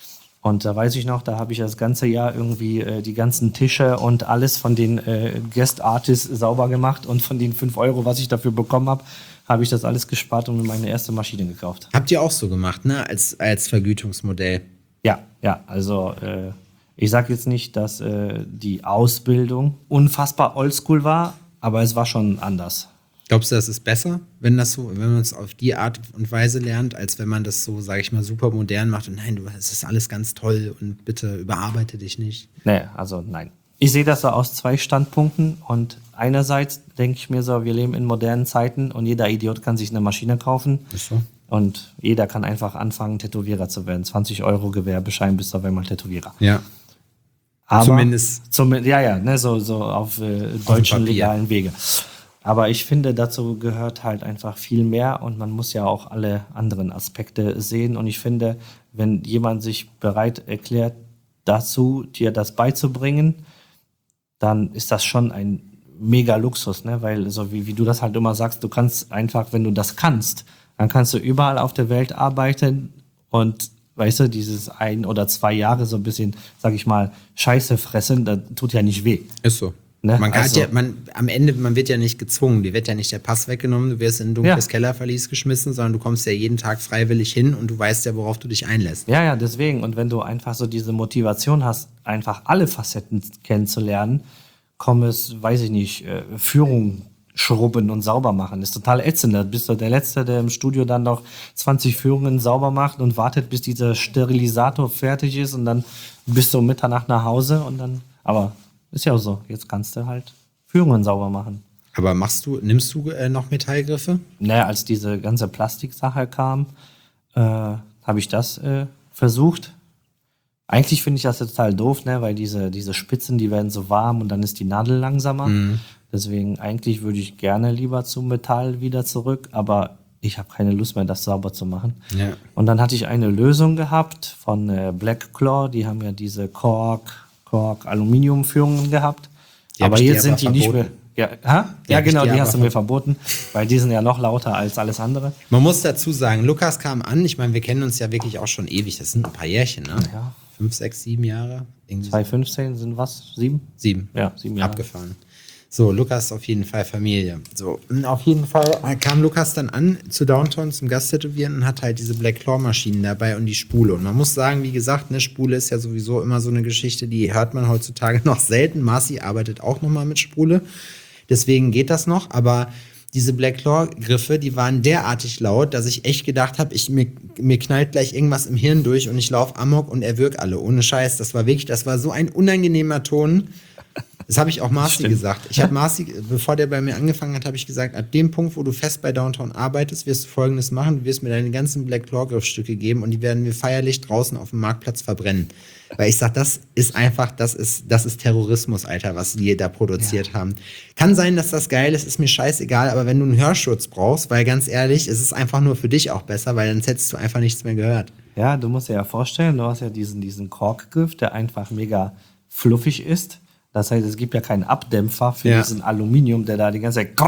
S2: Und da weiß ich noch, da habe ich das ganze Jahr irgendwie äh, die ganzen Tische und alles von den äh, Guest Artists sauber gemacht. Und von den fünf Euro, was ich dafür bekommen habe, habe ich das alles gespart und mir meine erste Maschine gekauft.
S1: Habt ihr auch so gemacht, ne? Als, als Vergütungsmodell?
S2: Ja, ja. Also äh, ich sage jetzt nicht, dass äh, die Ausbildung unfassbar oldschool war, aber es war schon anders.
S1: Glaubst du, das ist besser, wenn das so, wenn man es auf die Art und Weise lernt, als wenn man das so, sage ich mal, super modern macht und nein, du, es ist alles ganz toll und bitte überarbeite dich nicht?
S2: Nee, also nein. Ich sehe das so aus zwei Standpunkten und einerseits denke ich mir so, wir leben in modernen Zeiten und jeder Idiot kann sich eine Maschine kaufen.
S1: Ist so.
S2: Und jeder kann einfach anfangen, Tätowierer zu werden. zwanzig Euro Gewerbeschein, bist du auf einmal Tätowierer.
S1: Ja.
S2: Aber
S1: Zumindest.
S2: Zum, ja, ja, ne, so, so auf äh, deutschen
S1: auf
S2: legalen Wege. Aber ich finde, dazu gehört halt einfach viel mehr und man muss ja auch alle anderen Aspekte sehen. Und ich finde, wenn jemand sich bereit erklärt, dazu dir das beizubringen, dann ist das schon ein mega Luxus, ne? Weil so wie, wie du das halt immer sagst, du kannst einfach, wenn du das kannst, dann kannst du überall auf der Welt arbeiten und weißt du, dieses ein oder zwei Jahre so ein bisschen, sag ich mal, Scheiße fressen, das tut ja nicht weh.
S1: Ist so. Ne? Man kann also, ja, man, am Ende, man wird ja nicht gezwungen, dir wird ja nicht der Pass weggenommen, du wirst in ein dunkles ja. Kellerverlies geschmissen, sondern du kommst ja jeden Tag freiwillig hin und du weißt ja, worauf du dich einlässt.
S2: Ja, ja, deswegen. Und wenn du einfach so diese Motivation hast, einfach alle Facetten kennenzulernen, kommst, weiß ich nicht, äh, Führung schrubben und sauber machen. Das ist total ätzend. Da bist du der Letzte, der im Studio dann noch zwanzig Führungen sauber macht und wartet, bis dieser Sterilisator fertig ist und dann bist du um Mitternacht nach Hause und dann, aber ist ja auch so, jetzt kannst du halt Führungen sauber machen.
S1: Aber machst du, nimmst du äh, noch Metallgriffe?
S2: Naja, als diese ganze Plastiksache kam, äh, habe ich das äh, versucht. Eigentlich finde ich das total doof, ne, weil diese, diese Spitzen, die werden so warm und dann ist die Nadel langsamer. Mhm. Deswegen eigentlich würde ich gerne lieber zum Metall wieder zurück, aber ich habe keine Lust mehr, das sauber zu machen. Ja. Und dann hatte ich eine Lösung gehabt von äh, Black Claw, die haben ja diese Kork, Kork Aluminiumführungen gehabt. Die aber jetzt sind die nicht mehr. Ja, ha? ja genau, die hast du mir verboten, weil die sind ja noch lauter als alles andere.
S1: Man muss dazu sagen, Lukas kam an, ich meine, wir kennen uns ja wirklich auch schon ewig, das sind ein paar Jährchen, ne? Ja. Fünf, sechs, sieben Jahre.
S2: zwanzig fünfzehn sind was? Sieben?
S1: Sieben.
S2: Ja, sieben Jahre.
S1: Abgefahren. So, Lukas auf jeden Fall Familie. So, auf jeden Fall kam Lukas dann an zu Downtown zum Gasttätowieren und hat halt diese Black Claw Maschinen dabei und die Spule. Und man muss sagen, wie gesagt, eine Spule ist ja sowieso immer so eine Geschichte, die hört man heutzutage noch selten. Marci arbeitet auch nochmal mit Spule. Deswegen geht das noch, aber diese Black Claw Griffe, die waren derartig laut, dass ich echt gedacht habe, ich, mir, mir knallt gleich irgendwas im Hirn durch und ich laufe amok und erwürg alle. Ohne Scheiß, das war wirklich, das war so ein unangenehmer Ton. Das habe ich auch Marci gesagt. Ich habe Marci, bevor der bei mir angefangen hat, habe ich gesagt, ab dem Punkt, wo du fest bei Downtown arbeitest, wirst du Folgendes machen. Du wirst mir deine ganzen Black Claw Griffstücke geben und die werden wir feierlich draußen auf dem Marktplatz verbrennen. Weil ich sage, das ist einfach, das ist, das ist Terrorismus, Alter, was die da produziert ja. haben. Kann sein, dass das geil ist, ist mir scheißegal, aber wenn du einen Hörschutz brauchst, weil ganz ehrlich, es ist einfach nur für dich auch besser, weil dann hättest du einfach nichts mehr gehört.
S2: Ja, du musst dir ja vorstellen, du hast ja diesen, diesen Korkgriff, der einfach mega fluffig ist. Das heißt, es gibt ja keinen Abdämpfer für ja. diesen Aluminium, der da die ganze Zeit...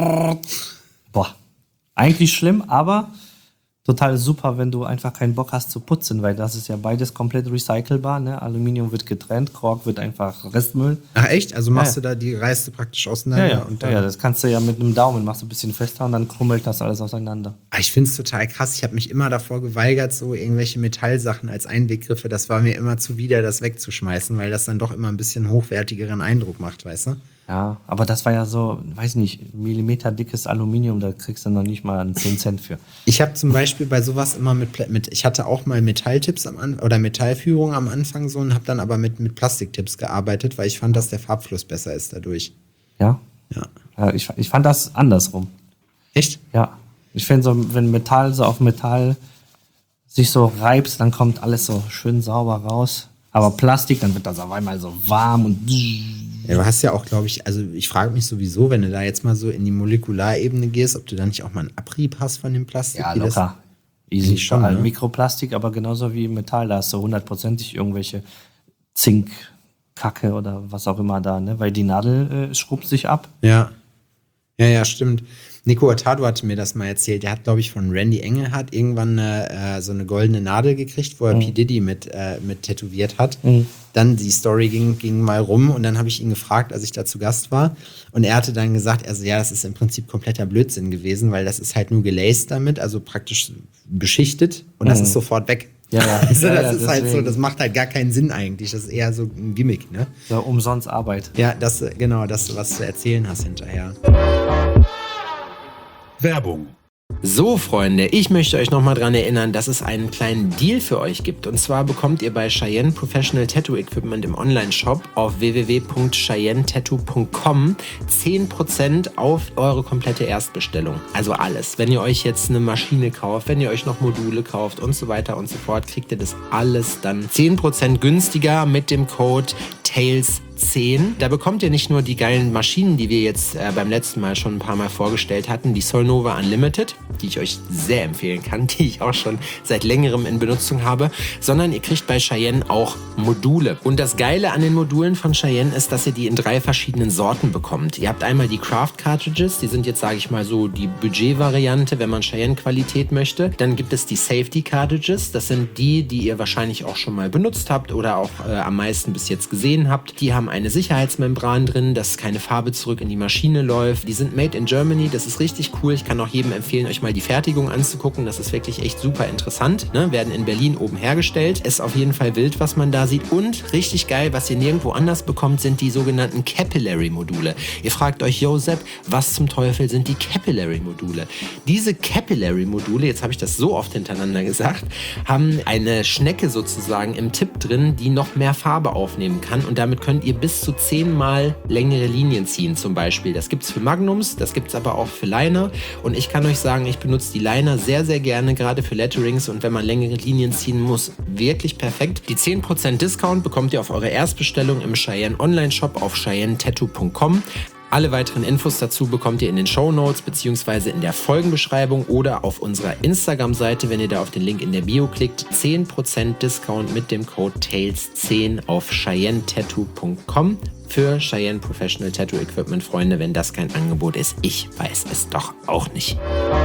S2: Boah, eigentlich schlimm, aber total super, wenn du einfach keinen Bock hast zu putzen, weil das ist ja beides komplett recycelbar. Ne? Aluminium wird getrennt, Kork wird einfach Restmüll.
S1: Ach echt? Also machst ja. du da, die reißt du praktisch auseinander?
S2: Ja, ja.
S1: Und dann
S2: ja, ja, das kannst du ja mit einem Daumen, machst du ein bisschen fester und dann krummelt das alles auseinander.
S1: Ich finde es total krass. Ich habe mich immer davor geweigert, so irgendwelche Metallsachen als Einweggriffe, das war mir immer zuwider, das wegzuschmeißen, weil das dann doch immer ein bisschen hochwertigeren Eindruck macht, weißt du?
S2: Ja, aber das war ja so, weiß nicht, Millimeter dickes Aluminium, da kriegst du noch nicht mal einen zehn Cent für.
S1: Ich habe zum Beispiel bei sowas immer mit, mit ich hatte auch mal Metalltipps am Anfang oder Metallführung am Anfang so und habe dann aber mit, mit Plastiktipps gearbeitet, weil ich fand, dass der Farbfluss besser ist dadurch.
S2: Ja?
S1: Ja.
S2: ja ich, ich fand das andersrum.
S1: Echt?
S2: Ja. Ich finde so, wenn Metall so auf Metall sich so reibt, dann kommt alles so schön sauber raus. Aber Plastik, dann wird das auf einmal so warm und...
S1: Ja, du hast ja auch, glaube ich, also ich frage mich sowieso, wenn du da jetzt mal so in die Molekularebene gehst, ob du da nicht auch mal einen Abrieb hast von dem Plastik.
S2: Ja, locker. Easy schon, ne? Mikroplastik, aber genauso wie Metall, da hast du hundertprozentig irgendwelche Zinkkacke oder was auch immer da, ne? Weil die Nadel äh, schrubbt sich ab.
S1: Ja. Ja, ja, stimmt. Nico Hurtado hatte mir das mal erzählt. Der hat, glaube ich, von Randy Engelhardt irgendwann eine, äh, so eine goldene Nadel gekriegt, wo er mhm. P. Diddy mit, äh, mit tätowiert hat. Mhm. Dann die Story ging, ging mal rum und dann habe ich ihn gefragt, als ich da zu Gast war. Und er hatte dann gesagt, also ja, das ist im Prinzip kompletter Blödsinn gewesen, weil das ist halt nur gelaced damit, also praktisch beschichtet und mhm. das ist sofort weg.
S2: Ja, ja.
S1: Also
S2: ja,
S1: das
S2: ja,
S1: ist halt so, das macht halt gar keinen Sinn eigentlich. Das ist eher so ein Gimmick, ne?
S2: So umsonst Arbeit.
S1: Ja, das, genau, das, was du erzählen hast hinterher.
S3: Werbung.
S1: So, Freunde, ich möchte euch nochmal dran erinnern, dass es einen kleinen Deal für euch gibt. Und zwar bekommt ihr bei Cheyenne Professional Tattoo Equipment im Online-Shop auf w w w punkt cheyenne tattoo punkt com zehn Prozent auf eure komplette Erstbestellung. Also alles. Wenn ihr euch jetzt eine Maschine kauft, wenn ihr euch noch Module kauft und so weiter und so fort, kriegt ihr das alles dann zehn Prozent günstiger mit dem Code Tails zehn. Da bekommt ihr nicht nur die geilen Maschinen, die wir jetzt äh, beim letzten Mal schon ein paar Mal vorgestellt hatten, die Solnova Unlimited, die ich euch sehr empfehlen kann, die ich auch schon seit längerem in Benutzung habe, sondern ihr kriegt bei Cheyenne auch Module. Und das Geile an den Modulen von Cheyenne ist, dass ihr die in drei verschiedenen Sorten bekommt. Ihr habt einmal die Craft Cartridges, die sind jetzt, sage ich mal so, die Budget-Variante, wenn man Cheyenne-Qualität möchte. Dann gibt es die Safety Cartridges, das sind die, die ihr wahrscheinlich auch schon mal benutzt habt oder auch äh, am meisten bis jetzt gesehen habt. Die haben eine Sicherheitsmembran drin, dass keine Farbe zurück in die Maschine läuft. Die sind made in Germany, das ist richtig cool. Ich kann auch jedem empfehlen, euch mal die Fertigung anzugucken. Das ist wirklich echt super interessant. Ne? Werden in Berlin oben hergestellt. Ist auf jeden Fall wild, was man da sieht. Und richtig geil, was ihr nirgendwo anders bekommt, sind die sogenannten Capillary-Module. Ihr fragt euch, yo Sepp, was zum Teufel sind die Capillary-Module? Diese Capillary-Module, jetzt habe ich das so oft hintereinander gesagt, haben eine Schnecke sozusagen im Tipp drin, die noch mehr Farbe aufnehmen kann. Und damit könnt ihr bis zu zehnmal längere Linien ziehen zum Beispiel. Das gibt es für Magnums, das gibt es aber auch für Liner. Und ich kann euch sagen, ich benutze die Liner sehr, sehr gerne, gerade für Letterings. Und wenn man längere Linien ziehen muss, wirklich perfekt. Die zehn Prozent Discount bekommt ihr auf eure Erstbestellung im Cheyenne Online-Shop auf cheyenne tattoo punkt com. Alle weiteren Infos dazu bekommt ihr in den Shownotes bzw. in der Folgenbeschreibung oder auf unserer Instagram-Seite, wenn ihr da auf den Link in der Bio klickt. zehn Prozent Discount mit dem Code tails zehn auf cheyenne tattoo punkt com für Cheyenne Professional Tattoo Equipment. Freunde, wenn das kein Angebot ist, ich weiß es doch auch nicht.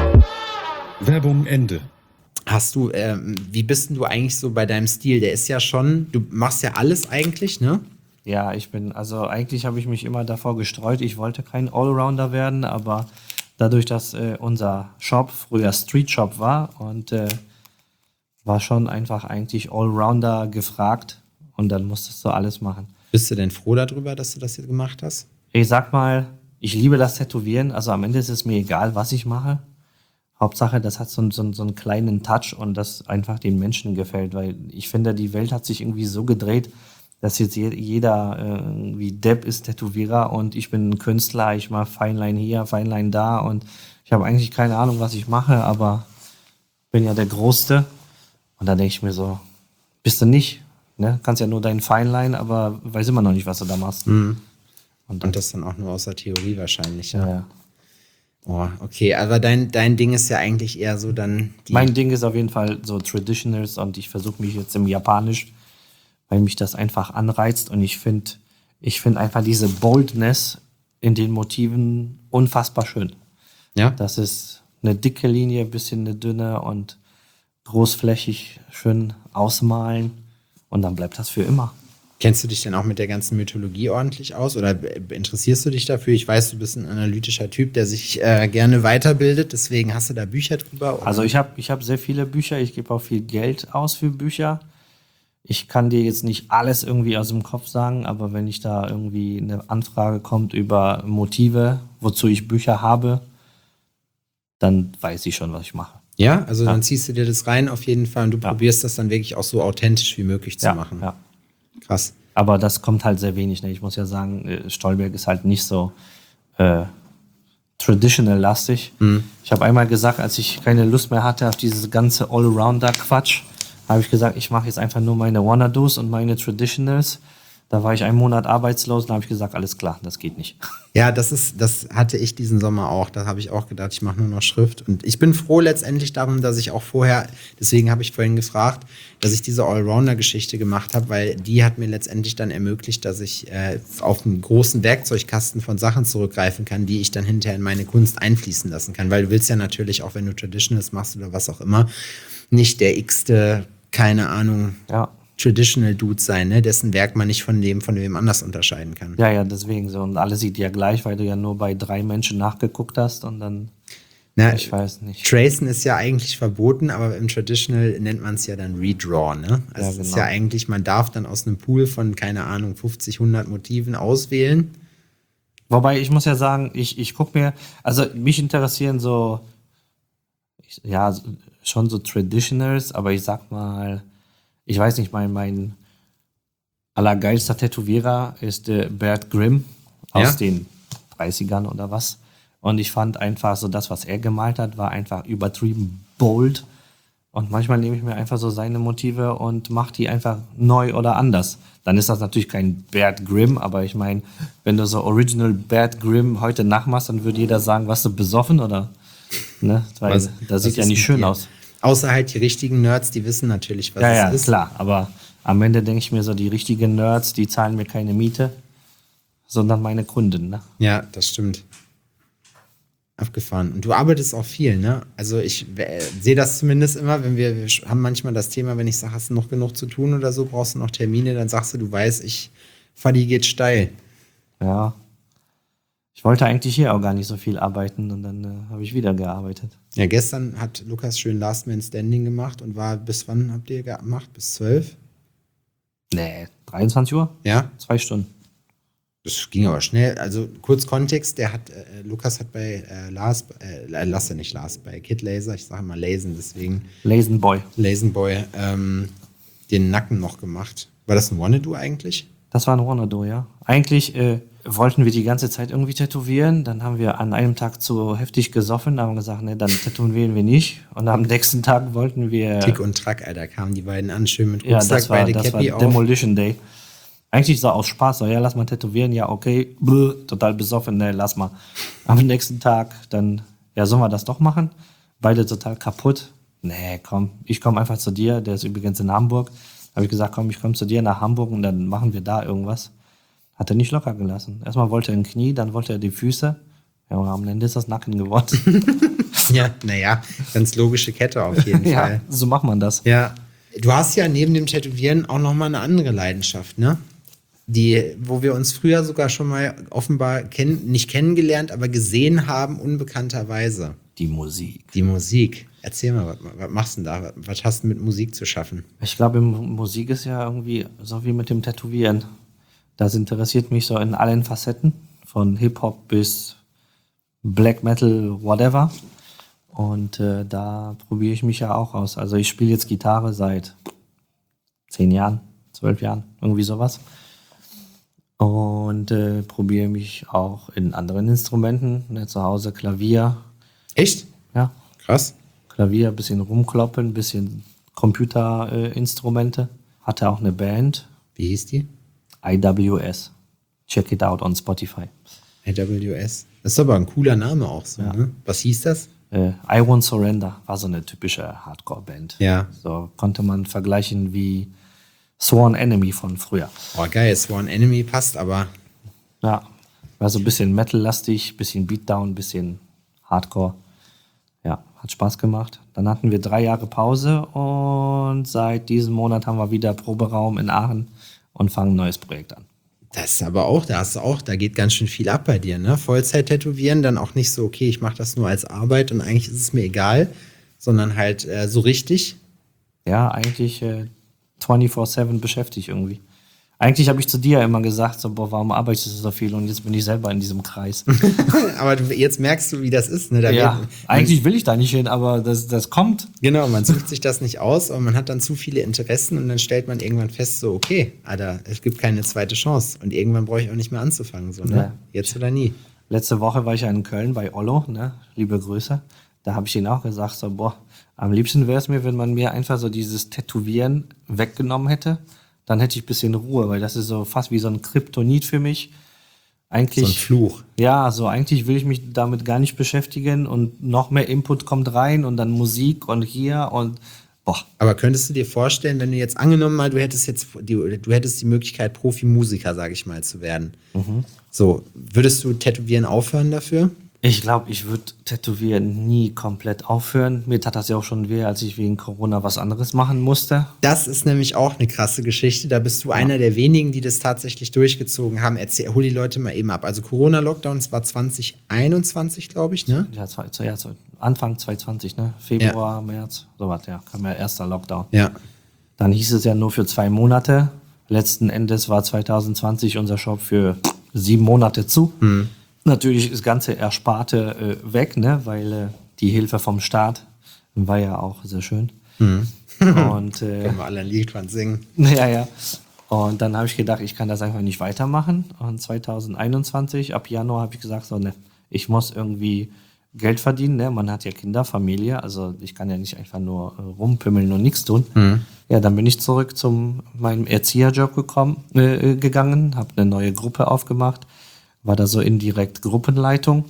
S3: Werbung Ende.
S1: Hast du, ähm, wie bist denn du eigentlich so bei deinem Stil? Der ist ja schon, du machst ja alles eigentlich, ne?
S2: Ja, ich bin, also eigentlich habe ich mich immer davor gestreut, ich wollte kein Allrounder werden, aber dadurch, dass äh, unser Shop früher Street Shop war und äh, war schon einfach eigentlich Allrounder gefragt und dann musstest du alles machen.
S1: Bist du denn froh darüber, dass du das jetzt gemacht hast?
S2: Ich sag mal, ich liebe das Tätowieren, also am Ende ist es mir egal, was ich mache. Hauptsache, das hat so, so, so einen kleinen Touch und das einfach den Menschen gefällt, weil ich finde, die Welt hat sich irgendwie so gedreht, dass jetzt jeder äh, irgendwie Depp ist Tätowierer und ich bin ein Künstler, ich mache Feinline hier, Feinline da und ich habe eigentlich keine Ahnung, was ich mache, aber bin ja der Größte. Und da denke ich mir so, bist du nicht, ne? Kannst ja nur deinen Feinline, aber weiß immer noch nicht, was du da machst.
S1: Mhm.
S2: Und, dann,
S1: und das dann auch nur aus der Theorie wahrscheinlich, ja.
S2: ja, ja.
S1: Oh, okay, aber dein, dein Ding ist ja eigentlich eher so dann die...
S2: Mein Ding ist auf jeden Fall so Traditionals und ich versuche mich jetzt im Japanisch, weil mich das einfach anreizt und ich finde ich finde einfach diese Boldness in den Motiven unfassbar schön.
S1: Ja?
S2: Das ist eine dicke Linie, ein bisschen eine dünne und großflächig schön ausmalen und dann bleibt das für immer.
S1: Kennst du dich denn auch mit der ganzen Mythologie ordentlich aus oder interessierst du dich dafür? Ich weiß, du bist ein analytischer Typ, der sich äh, gerne weiterbildet, deswegen hast du da Bücher drüber? Oder?
S2: Also ich habe ich hab sehr viele Bücher, ich gebe auch viel Geld aus für Bücher. Ich kann dir jetzt nicht alles irgendwie aus dem Kopf sagen, aber wenn ich da irgendwie eine Anfrage kommt über Motive, wozu ich Bücher habe, dann weiß ich schon, was ich mache.
S1: Ja, also
S2: ja.
S1: Dann ziehst du dir das rein auf jeden Fall und du
S2: ja.
S1: probierst das dann wirklich auch so authentisch wie möglich zu
S2: ja,
S1: machen.
S2: Ja.
S1: Krass.
S2: Aber das kommt halt sehr wenig. Ne? Ich muss ja sagen, Stolberg ist halt nicht so äh, traditional-lastig. Mhm. Ich habe einmal gesagt, als ich keine Lust mehr hatte auf dieses ganze Allrounder-Quatsch, habe ich gesagt, ich mache jetzt einfach nur meine Wannadoos und meine Traditionals. Da war ich einen Monat arbeitslos und habe ich gesagt, alles klar, das geht nicht.
S1: Ja, das ist, das hatte ich diesen Sommer auch. Da habe ich auch gedacht, ich mache nur noch Schrift. Und ich bin froh letztendlich darum, dass ich auch vorher, deswegen habe ich vorhin gefragt, dass ich diese Allrounder-Geschichte gemacht habe, weil die hat mir letztendlich dann ermöglicht, dass ich äh, auf einen großen Werkzeugkasten von Sachen zurückgreifen kann, die ich dann hinterher in meine Kunst einfließen lassen kann. Weil du willst ja natürlich, auch wenn du Traditionals machst oder was auch immer, nicht der x-te, keine Ahnung,
S2: ja.
S1: Traditional Dude sein, ne? Dessen Werk man nicht von dem von wem anders unterscheiden kann.
S2: Ja, ja, deswegen so. Und alles sieht ja gleich, weil du ja nur bei drei Menschen nachgeguckt hast und dann,
S1: Na,
S2: ich weiß nicht.
S1: Tracen ist ja eigentlich verboten, aber im Traditional nennt man es ja dann Redraw, ne? Also
S2: ja,
S1: es
S2: genau.
S1: ist ja eigentlich, man darf dann aus einem Pool von, keine Ahnung, fünfzig, hundert Motiven auswählen.
S2: Wobei, ich muss ja sagen, ich, ich gucke mir, also mich interessieren so, ich, ja, schon so Traditionals, aber ich sag mal, ich weiß nicht, mein, mein allergeilster Tätowierer ist äh, Bert Grimm aus
S1: Ja?
S2: den dreißigern oder was. Und ich fand einfach so, das, was er gemalt hat, war einfach übertrieben bold. Und manchmal nehme ich mir einfach so seine Motive und mache die einfach neu oder anders. Dann ist das natürlich kein Bert Grimm, aber ich meine, wenn du so Original Bert Grimm heute nachmachst, dann würde jeder sagen, warst du besoffen oder? Ne? Weil
S1: Was-
S2: das sieht
S1: was
S2: ja
S1: ist
S2: nicht
S1: mit
S2: schön
S1: dir?
S2: aus.
S1: Außer halt die richtigen Nerds, die wissen natürlich, was
S2: Ja,
S1: es
S2: ja,
S1: ist.
S2: klar. Aber am Ende denke ich mir so, die richtigen Nerds, die zahlen mir keine Miete, sondern meine Kunden. Ne?
S1: Ja, das stimmt. Abgefahren. Und du arbeitest auch viel, ne? Also ich äh, sehe das zumindest immer, wenn wir, wir haben manchmal das Thema, wenn ich sage, hast du noch genug zu tun oder so, brauchst du noch Termine, dann sagst du, du weißt, ich Fadi geht steil.
S2: Ja. Ich wollte eigentlich hier auch gar nicht so viel arbeiten und dann äh, habe ich wieder gearbeitet.
S1: Ja, gestern hat Lukas schön Last Man Standing gemacht und war, bis wann habt ihr gemacht? Bis zwölf?
S2: Nee, dreiundzwanzig Uhr?
S1: Ja?
S2: Zwei Stunden.
S1: Das ging aber schnell. Also kurz Kontext, der hat, äh, Lukas hat bei äh, Lars, äh, Lasse nicht Lars, bei Kid Laser, ich sage mal Lasen, deswegen
S2: Lazen Boy.
S1: Lazenboy, ähm, den Nacken noch gemacht. War das ein Wanna-Do eigentlich?
S2: Das war ein Ronaldo, ja. Eigentlich äh, wollten wir die ganze Zeit irgendwie tätowieren. Dann haben wir an einem Tag zu heftig gesoffen. Da haben wir gesagt, ne, dann tätowieren wir nicht. Und am nächsten Tag wollten wir...
S1: Tick und Track, Alter, kamen die beiden an, schön mit
S2: ja,
S1: Rucksack,
S2: das war,
S1: beide
S2: das war
S1: Cappy auf.
S2: Demolition Day. Eigentlich so aus Spaß, so, ja, lass mal tätowieren. Ja, okay, Bluh, total besoffen, ne, lass mal. Am nächsten Tag dann, ja, sollen wir das doch machen? Beide total kaputt. Nee, komm, ich komme einfach zu dir. Der ist übrigens in Hamburg. Habe ich gesagt, komm, ich komme zu dir nach Hamburg und dann machen wir da irgendwas. Hat er nicht locker gelassen. Erstmal wollte er ein Knie, dann wollte er die Füße. Ja, und am Ende ist das Nacken geworden.
S1: Ja, naja, ganz logische Kette auf jeden
S2: Ja,
S1: Fall.
S2: so macht man das.
S1: Ja. Du hast ja neben dem Tätowieren auch nochmal eine andere Leidenschaft, ne? Die, wo wir uns früher sogar schon mal offenbar kenn, nicht kennengelernt, aber gesehen haben, unbekannterweise.
S2: Die Musik.
S1: Die Musik. Erzähl mal, was, was machst du denn da? Was, was hast du mit Musik zu schaffen?
S2: Ich glaube, Musik ist ja irgendwie so wie mit dem Tätowieren. Das interessiert mich so in allen Facetten, von Hip-Hop bis Black Metal, whatever. Und äh, da probiere ich mich ja auch aus. Also ich spiele jetzt Gitarre seit zehn Jahren, zwölf Jahren, irgendwie sowas. Und äh, probiere mich auch in anderen Instrumenten, ne, zu Hause Klavier.
S1: Echt?
S2: Ja,
S1: Krass.
S2: Klavier, ein bisschen rumkloppen, ein bisschen Computerinstrumente. Äh, Hatte auch eine Band.
S1: Wie hieß die?
S2: I W S. Check it out on Spotify.
S1: I W S. Das ist aber ein cooler Name auch so,
S2: Ja.
S1: ne? Was hieß das?
S2: Äh, I Won't Surrender war so eine typische Hardcore-Band.
S1: Ja.
S2: So konnte man vergleichen wie Sworn Enemy von früher.
S1: Oh, geil, Sworn Enemy passt aber.
S2: Ja, war so ein bisschen Metal-lastig, bisschen Beatdown, bisschen Hardcore. Ja, hat Spaß gemacht. Dann hatten wir drei Jahre Pause und seit diesem Monat haben wir wieder Proberaum in Aachen und fangen ein neues Projekt an.
S1: Das ist aber auch, da hast du auch, da geht ganz schön viel ab bei dir, ne? Vollzeit tätowieren, dann auch nicht so, okay, ich mache das nur als Arbeit und eigentlich ist es mir egal, sondern halt äh, so richtig.
S2: Ja, eigentlich äh, vierundzwanzig sieben beschäftigt irgendwie. Eigentlich habe ich zu dir immer gesagt, so, boah, warum arbeitest du so viel? Und jetzt bin ich selber in diesem Kreis.
S1: Aber du, jetzt merkst du, wie das ist, ne? Da
S2: Ja,
S1: wird,
S2: eigentlich will ich da nicht hin, aber das, das kommt.
S1: genau, man sucht sich das nicht aus, aber man hat dann zu viele Interessen und dann stellt man irgendwann fest, so, okay, Alter, es gibt keine zweite Chance. Und irgendwann brauche ich auch nicht mehr anzufangen, so, ne?
S2: Ja.
S1: Jetzt oder nie.
S2: Letzte Woche war ich ja in Köln bei Ollo, ne? Liebe Grüße. Da habe ich ihnen auch gesagt, so, boah, am liebsten wäre es mir, wenn man mir einfach so dieses Tätowieren weggenommen hätte. Dann hätte ich ein bisschen Ruhe, weil das ist so fast wie so ein Kryptonit für mich. Eigentlich,
S1: So ein Fluch.
S2: Ja, so eigentlich will ich mich damit gar nicht beschäftigen und noch mehr Input kommt rein und dann Musik und hier und boah.
S1: Aber könntest du dir vorstellen, wenn du jetzt angenommen mal, du hättest jetzt die, du hättest die Möglichkeit, Profimusiker, sage ich mal, zu werden.
S2: Mhm.
S1: So, würdest du Tätowieren aufhören dafür?
S2: Ich glaube, ich würde Tätowieren nie komplett aufhören. Mir tat das ja auch schon weh, als ich wegen Corona was anderes machen musste.
S1: Das ist nämlich auch eine krasse Geschichte. Da bist du ja. einer der wenigen, die das tatsächlich durchgezogen haben. Erzähl, hol die Leute mal eben ab. Also Corona-Lockdown, das war zwanzig einundzwanzig, glaube ich, ne?
S2: Ja, zwei, ja, Anfang zwanzig zwanzig, ne? Februar, ja. März, sowas, ja. Kam ja erster Lockdown.
S1: Ja.
S2: Dann hieß es ja nur für zwei Monate. Letzten Endes war zwanzig zwanzig unser Shop für sieben Monate zu. Hm. Natürlich das ganze Ersparte äh, weg, ne? Weil äh, die Hilfe vom Staat war ja auch sehr schön.
S1: Mhm.
S2: Und, äh,
S1: können wir alle ein Lied von singen.
S2: Ja, ja. Und dann habe ich gedacht, ich kann das einfach nicht weitermachen. Und zwanzig einundzwanzig, ab Januar, habe ich gesagt, so, ne, ich muss irgendwie Geld verdienen. Ne? Man hat ja Kinder, Familie, also ich kann ja nicht einfach nur äh, rumpimmeln und nichts tun. Mhm. Ja, dann bin ich zurück zu meinem Erzieherjob gekommen, äh, gegangen, habe eine neue Gruppe aufgemacht. War da so indirekt Gruppenleitung.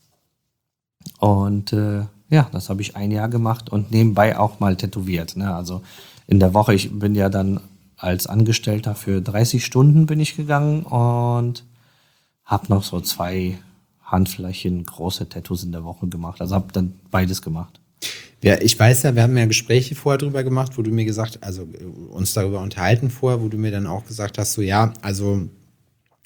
S2: Und äh, ja, das habe ich ein Jahr gemacht und nebenbei auch mal tätowiert. Ne? Also in der Woche, ich bin ja dann als Angestellter für dreißig Stunden bin ich gegangen und habe noch so zwei Handflächen große Tattoos in der Woche gemacht. Also habe dann beides gemacht.
S1: Ja, ich weiß ja, wir haben ja Gespräche vorher drüber gemacht, wo du mir gesagt, also uns darüber unterhalten vorher, wo du mir dann auch gesagt hast, so ja, also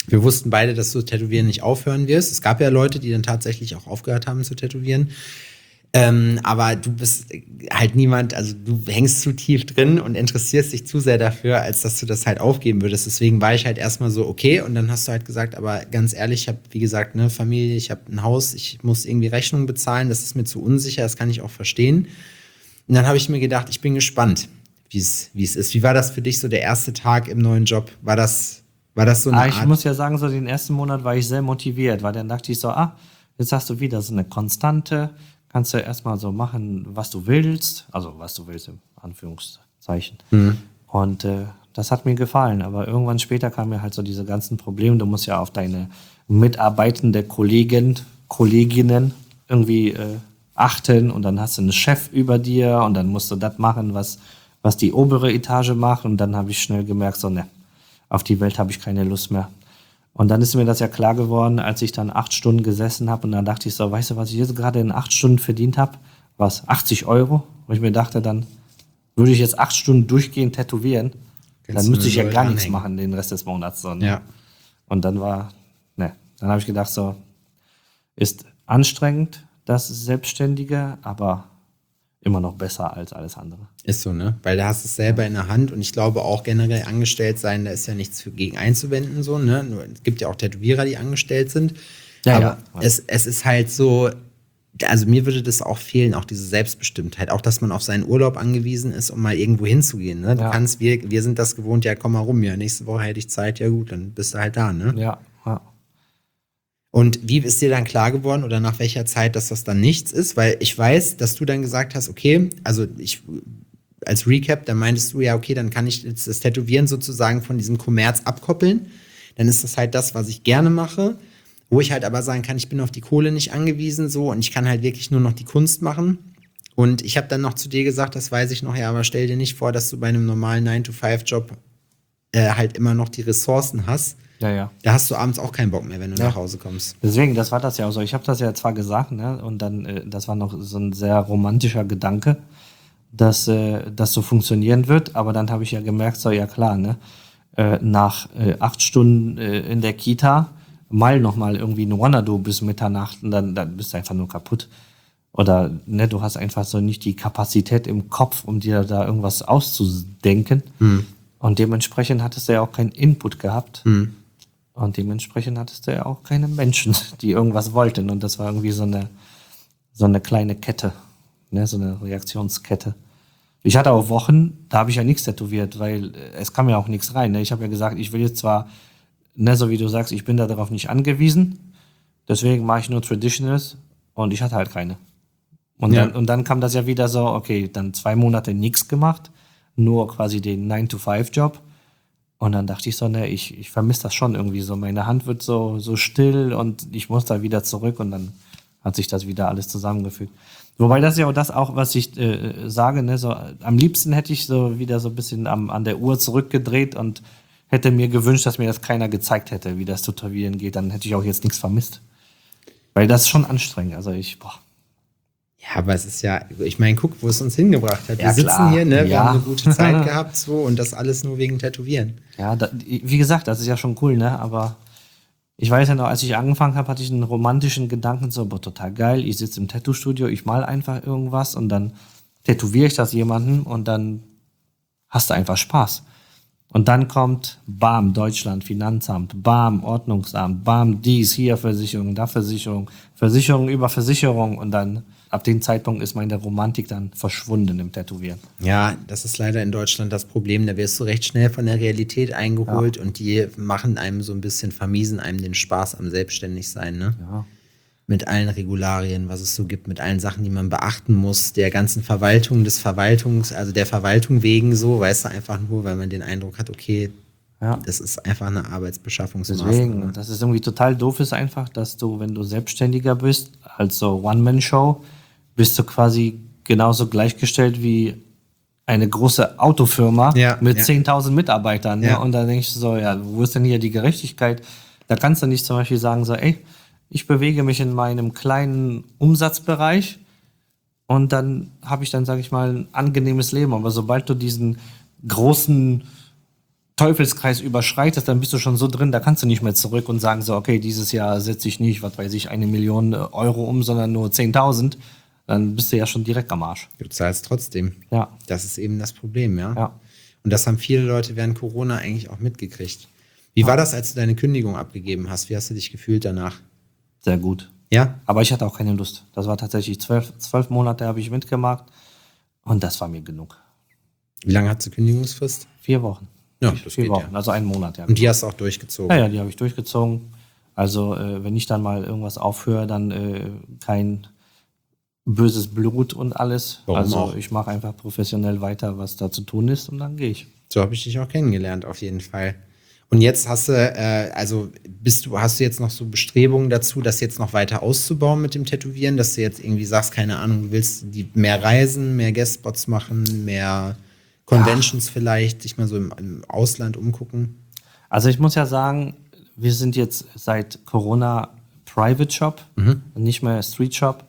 S1: Wir wussten beide, dass du Tätowieren nicht aufhören wirst. Es gab ja Leute, die dann tatsächlich auch aufgehört haben zu tätowieren. Ähm, aber du bist halt niemand, also du hängst zu tief drin und interessierst dich zu sehr dafür, als dass du das halt aufgeben würdest. Deswegen war ich halt erstmal so, okay, und dann hast du halt gesagt, aber ganz ehrlich, ich habe, wie gesagt, eine Familie, ich habe ein Haus, ich muss irgendwie Rechnungen bezahlen, das ist mir zu unsicher, das kann ich auch verstehen. Und dann habe ich mir gedacht, ich bin gespannt, wie es wie es ist. Wie war das für dich so der erste Tag im neuen Job? War das, war das so eine
S2: ah, ich
S1: Art?
S2: muss ja sagen, so den ersten Monat war ich sehr motiviert, weil dann dachte ich so, ah, jetzt hast du wieder so eine Konstante, kannst du erstmal so machen, was du willst, also was du willst, im Anführungszeichen.
S1: Mhm.
S2: Und äh, das hat mir gefallen, aber irgendwann später kamen mir halt so diese ganzen Probleme. Du musst ja auf deine mitarbeitende Kollegen, Kolleginnen irgendwie äh, achten und dann hast du einen Chef über dir und dann musst du das machen, was, was die obere Etage macht und dann habe ich schnell gemerkt, so ne, auf die Welt habe ich keine Lust mehr. Und dann ist mir das ja klar geworden, als ich dann acht Stunden gesessen habe und dann dachte ich so, weißt du, was ich jetzt gerade in acht Stunden verdient habe? Was, achtzig Euro? Und ich mir dachte, dann würde ich jetzt acht Stunden durchgehend tätowieren,
S1: Kannst
S2: dann müsste ich ja
S1: du
S2: gar
S1: dranhängen.
S2: nichts machen den Rest des Monats. So, ne?
S1: Ja.
S2: Und dann war, ne, dann habe ich gedacht so, ist anstrengend, das Selbstständige, aber immer noch besser als alles andere.
S1: Ist so, ne? Weil da hast du es selber in der Hand und ich glaube auch generell angestellt sein, da ist ja nichts für, gegen einzuwenden, so, ne? Nur, es gibt ja auch Tätowierer, die angestellt sind.
S2: Ja,
S1: aber
S2: ja.
S1: Es, es ist halt so, also mir würde das auch fehlen, auch diese Selbstbestimmtheit, auch dass man auf seinen Urlaub angewiesen ist, um mal irgendwo hinzugehen, ne? Du
S2: Ja.
S1: kannst, wir, wir sind das gewohnt, ja, komm mal rum, ja, nächste Woche hätte ich Zeit, ja gut, dann bist du halt da, ne?
S2: Ja, ja.
S1: Und wie ist dir dann klar geworden oder nach welcher Zeit, dass das dann nichts ist? Weil ich weiß, dass du dann gesagt hast, okay, also ich als Recap, da meintest du ja, okay, dann kann ich jetzt das Tätowieren sozusagen von diesem Kommerz abkoppeln. Dann ist das halt das, was ich gerne mache, wo ich halt aber sagen kann, ich bin auf die Kohle nicht angewiesen so und ich kann halt wirklich nur noch die Kunst machen. Und ich habe dann noch zu dir gesagt, das weiß ich noch, ja, aber stell dir nicht vor, dass du bei einem normalen nine to five Job äh, halt immer noch die Ressourcen hast.
S2: Ja, ja.
S1: Da hast du abends auch keinen Bock mehr, wenn du
S2: Ja.
S1: nach Hause kommst.
S2: Deswegen, das war das ja auch so. Ich habe das ja zwar gesagt, ne, und dann, äh, das war noch so ein sehr romantischer Gedanke, dass äh, das so funktionieren wird, aber dann habe ich ja gemerkt, so, ja klar, ne, äh, nach äh, acht Stunden äh, in der Kita mal nochmal irgendwie in Wanadu bis Mitternacht und dann, dann bist du einfach nur kaputt. Oder, ne, du hast einfach so nicht die Kapazität im Kopf, um dir da irgendwas auszudenken.
S1: Hm.
S2: Und dementsprechend hattest du ja auch keinen Input gehabt.
S1: Hm.
S2: Und dementsprechend hattest du ja auch keine Menschen, die irgendwas wollten. Und das war irgendwie so eine, so eine kleine Kette, ne? So eine Reaktionskette. Ich hatte auch Wochen, da habe ich ja nichts tätowiert, weil äh, es kam ja auch nichts rein. Ne? Ich habe ja gesagt, ich will jetzt zwar, ne, so wie du sagst, ich bin da darauf nicht angewiesen, deswegen mache ich nur Traditionals und ich hatte halt keine. Und,
S1: Ja.
S2: dann, und dann kam das ja wieder so, okay, dann zwei Monate nichts gemacht, nur quasi den nine to five Job. Und dann dachte ich so, ne, ich, ich vermisse das schon irgendwie so. Meine Hand wird so, so still und ich muss da wieder zurück und dann hat sich das wieder alles zusammengefügt. Wobei das ist ja auch das auch, was ich äh, sage, ne, so, am liebsten hätte ich so wieder so ein bisschen am, an der Uhr zurückgedreht und hätte mir gewünscht, dass mir das keiner gezeigt hätte, wie das Tätowieren geht. Dann hätte ich auch jetzt nichts vermisst. Weil das ist schon anstrengend. Also ich, boah.
S1: Ja, aber es ist ja, ich meine, guck, wo es uns hingebracht hat. Wir
S2: Ja,
S1: sitzen
S2: klar.
S1: hier, ne, wir
S2: Ja.
S1: haben eine gute Zeit gehabt so und das alles nur wegen Tätowieren.
S2: Ja, da, wie gesagt, das ist ja schon cool, ne? Aber ich weiß ja noch, als ich angefangen habe, hatte ich einen romantischen Gedanken, so, boah, total geil, ich sitze im Tattoo-Studio, ich mal einfach irgendwas und dann tätowiere ich das jemandem und dann hast du einfach Spaß. Und dann kommt BAM, Deutschland, Finanzamt, BAM, Ordnungsamt, BAM, dies, hier Versicherung, da Versicherung, Versicherung über Versicherung und dann ab dem Zeitpunkt ist meine Romantik dann verschwunden im Tätowieren.
S1: Ja, das ist leider in Deutschland das Problem. Da wirst du recht schnell von der Realität eingeholt und die machen einem so ein bisschen, vermiesen einem den Spaß am Selbstständigsein, ne?
S2: Ja.
S1: Mit allen Regularien, was es so gibt, mit allen Sachen, die man beachten muss, der ganzen Verwaltung, des Verwaltungs, also der Verwaltung wegen so, weißt du, einfach nur, weil man den Eindruck hat, okay,
S2: Ja.
S1: das ist einfach eine Arbeitsbeschaffungsmaßnahme.
S2: Deswegen, das ist irgendwie total doof ist einfach, dass du, wenn du Selbstständiger bist, also One-Man-Show, bist du quasi genauso gleichgestellt wie eine große Autofirma
S1: Ja,
S2: mit
S1: ja.
S2: zehntausend Mitarbeitern.
S1: Ja.
S2: Ne? Und da denkst du so, ja, wo ist denn hier die Gerechtigkeit? Da kannst du nicht zum Beispiel sagen, so, ey, ich bewege mich in meinem kleinen Umsatzbereich und dann habe ich dann, sage ich mal, ein angenehmes Leben. Aber sobald du diesen großen Teufelskreis überschreitest, dann bist du schon so drin, da kannst du nicht mehr zurück und sagen so, okay, dieses Jahr setze ich nicht, was weiß ich, eine Million Euro um, sondern nur zehntausend. Dann bist du ja schon direkt am Arsch.
S1: Du zahlst trotzdem.
S2: Ja.
S1: Das ist eben das Problem, ja.
S2: Ja.
S1: Und das haben viele Leute während Corona eigentlich auch mitgekriegt. Wie war das, als du deine Kündigung abgegeben hast? Wie hast du dich gefühlt danach?
S2: Sehr gut.
S1: Ja?
S2: Aber ich hatte auch keine Lust. Das war tatsächlich zwölf, zwölf Monate habe ich mitgemacht und das war mir genug.
S1: Wie lange hat die Kündigungsfrist?
S2: Vier Wochen.
S1: Ja,
S2: Vier
S1: das geht
S2: Wochen,
S1: ja.
S2: also einen Monat. Ja.
S1: Und die hast du auch durchgezogen?
S2: Ja, ja, die habe ich durchgezogen. Also äh, wenn ich dann mal irgendwas aufhöre, dann äh, kein böses Blut und alles.
S1: Warum
S2: also
S1: auch?
S2: ich mache einfach professionell weiter, was da zu tun ist und dann gehe ich.
S1: So habe ich dich auch kennengelernt, auf jeden Fall. Und jetzt hast du, äh, also bist du, hast du jetzt noch so Bestrebungen dazu, das jetzt noch weiter auszubauen mit dem Tätowieren, dass du jetzt irgendwie sagst, keine Ahnung, du willst die mehr reisen, mehr Guestspots machen, mehr Conventions ja. vielleicht, dich mal so im, im Ausland umgucken?
S2: Also ich muss ja sagen, wir sind jetzt seit Corona Private Shop, mhm. nicht mehr Street Shop.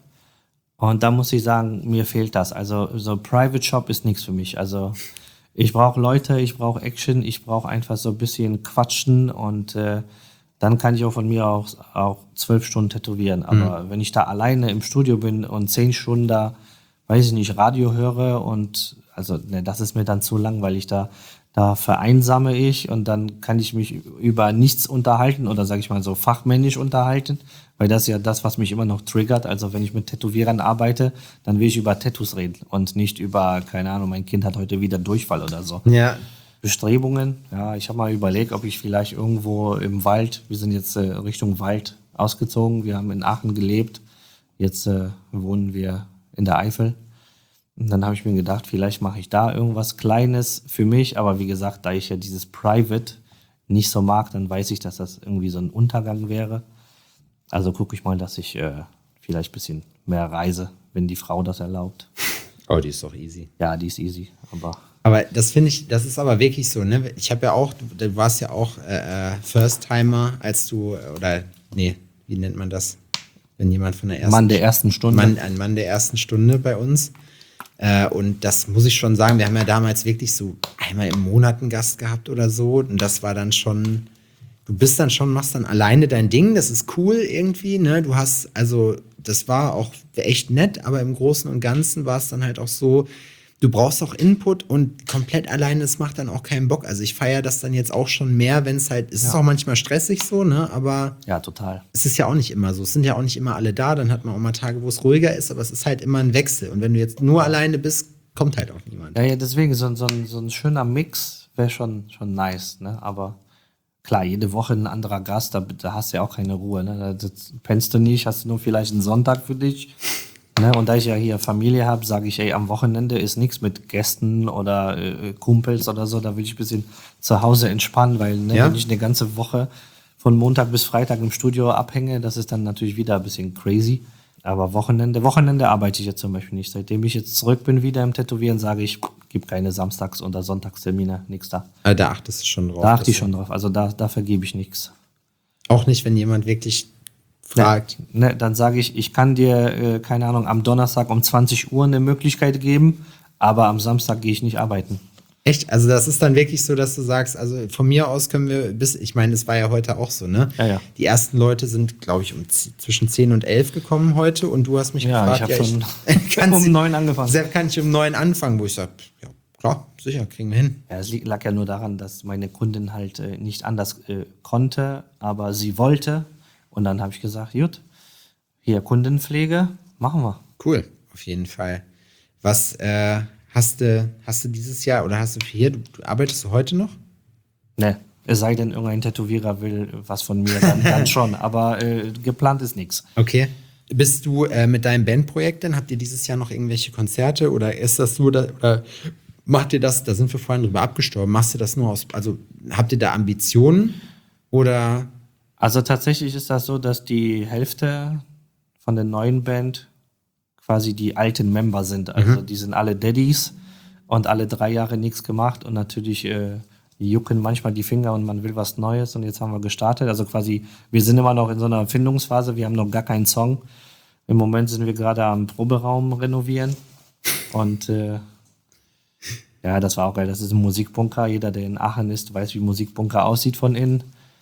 S2: Und da muss ich sagen, mir fehlt das. Also so Private Shop ist nichts für mich. Also ich brauche Leute, ich brauche Action, ich brauche einfach so ein bisschen Quatschen und äh, dann kann ich auch von mir auch, auch zwölf Stunden tätowieren. Aber mhm. wenn ich da alleine im Studio bin und zehn Stunden da, weiß ich nicht, Radio höre und also ne, das ist mir dann zu langweilig. Da, da vereinsame ich und dann kann ich mich über nichts unterhalten oder sage ich mal so fachmännisch unterhalten, weil das ist ja das, was mich immer noch triggert. Also wenn ich mit Tätowierern arbeite, dann will ich über Tattoos reden und nicht über, keine Ahnung, mein Kind hat heute wieder Durchfall oder so.
S1: Ja.
S2: Bestrebungen, ja, ich habe mal überlegt, ob ich vielleicht irgendwo im Wald, wir sind jetzt äh, Richtung Wald ausgezogen, wir haben in Aachen gelebt, jetzt äh, wohnen wir in der Eifel. Und dann habe ich mir gedacht, vielleicht mache ich da irgendwas Kleines für mich, aber wie gesagt, da ich ja dieses Private nicht so mag, dann weiß ich, dass das irgendwie so ein Untergang wäre. Also gucke ich mal, dass ich äh, vielleicht ein bisschen mehr reise, wenn die Frau das erlaubt.
S1: Oh, die ist doch easy.
S2: Ja, die ist easy, aber...
S1: Aber das finde ich, das ist aber wirklich so, ne? Ich habe ja auch, du, du warst ja auch äh, First-Timer, als du, oder, nee, wie nennt man das? Wenn jemand von der ersten...
S2: Mann der ersten Stunde.
S1: Mann, ein Mann der ersten Stunde bei uns. Äh, und das muss ich schon sagen, wir haben ja damals wirklich so einmal im Monat einen Gast gehabt oder so. Und das war dann schon, du bist dann schon, machst dann alleine dein Ding, das ist cool irgendwie, ne? Du hast, also, das war auch echt nett, aber im Großen und Ganzen war es dann halt auch so, du brauchst auch Input und komplett alleine, das macht dann auch keinen Bock. Also ich feiere das dann jetzt auch schon mehr, wenn es halt, es
S2: Ja.
S1: ist auch manchmal stressig so, ne, aber
S2: Ja, total.
S1: es ist ja auch nicht immer so. Es sind ja auch nicht immer alle da, dann hat man auch mal Tage, wo es ruhiger ist, aber es ist halt immer ein Wechsel. Und wenn du jetzt nur alleine bist, kommt halt auch niemand.
S2: Ja, ja, deswegen, so, ein- so, ein- so ein schöner Mix wäre schon, schon nice, ne? Aber klar, jede Woche ein anderer Gast, da, da hast du ja auch keine Ruhe, ne? Da sitzt- pennst du nicht, hast du nur vielleicht einen Sonntag für dich. Ne? Und da ich ja hier Familie habe, sage ich, ey, am Wochenende ist nichts mit Gästen oder äh, Kumpels oder so, da will ich ein bisschen zu Hause entspannen, weil ne,
S1: Ja.
S2: wenn ich eine ganze Woche von Montag bis Freitag im Studio abhänge, das ist dann natürlich wieder ein bisschen crazy. Aber Wochenende, Wochenende arbeite ich jetzt zum Beispiel nicht. Seitdem ich jetzt zurück bin wieder im Tätowieren, sage ich, gibt keine Samstags- oder Sonntagstermine, nichts da.
S1: Aber da achtest du schon drauf.
S2: Da achte ich
S1: dass
S2: schon drauf, also da, da vergebe ich nichts.
S1: du- Auch nicht, wenn jemand wirklich fragt.
S2: Ne, dann sage ich, ich kann dir, äh, keine Ahnung, am Donnerstag um zwanzig Uhr eine Möglichkeit geben, aber am Samstag gehe ich nicht arbeiten.
S1: Echt? Also das ist dann wirklich so, dass du sagst, also von mir aus können wir bis, ich meine, es war ja heute auch so, ne?
S2: Ja, ja.
S1: Die ersten Leute sind, glaube ich, um z- zwischen zehn und elf gekommen heute und du hast mich
S2: Ja,
S1: gefragt,
S2: ich habe schon
S1: ich, kannst
S2: um
S1: du-
S2: neun angefangen.
S1: Selbst kann ich um neun anfangen, wo ich sage, ja, klar, sicher, kriegen wir hin.
S2: Ja, es li- lag ja nur daran, dass meine Kundin halt äh, nicht anders äh, konnte, aber sie wollte. Und dann habe ich gesagt, gut, hier Kundenpflege, machen wir.
S1: Cool, auf jeden Fall. Was äh, hast du, hast du dieses Jahr oder hast du hier, du, du arbeitest du heute noch?
S2: Ne, es sei denn, irgendein Tätowierer will was von mir, dann, dann schon. Aber äh, geplant ist nichts.
S1: Okay. Bist du äh, mit deinem Bandprojekt denn, habt ihr dieses Jahr noch irgendwelche Konzerte oder ist das nur, da, oder macht ihr das, da sind wir vorhin drüber abgestorben, machst du das nur aus, also habt ihr da Ambitionen oder?
S2: Also tatsächlich ist das so, dass die Hälfte von der neuen Band quasi die alten Member sind. Also die sind alle Daddies und alle drei Jahre nichts gemacht und natürlich äh, die jucken manchmal die Finger und man will was Neues und jetzt haben wir gestartet. Also quasi, wir sind immer noch in so einer Findungsphase, wir haben noch gar keinen Song. Im Moment sind wir gerade am Proberaum renovieren und äh, Ja, das war auch geil. Das ist ein Musikbunker. Jeder, der in Aachen ist, weiß, wie Musikbunker aussieht von innen.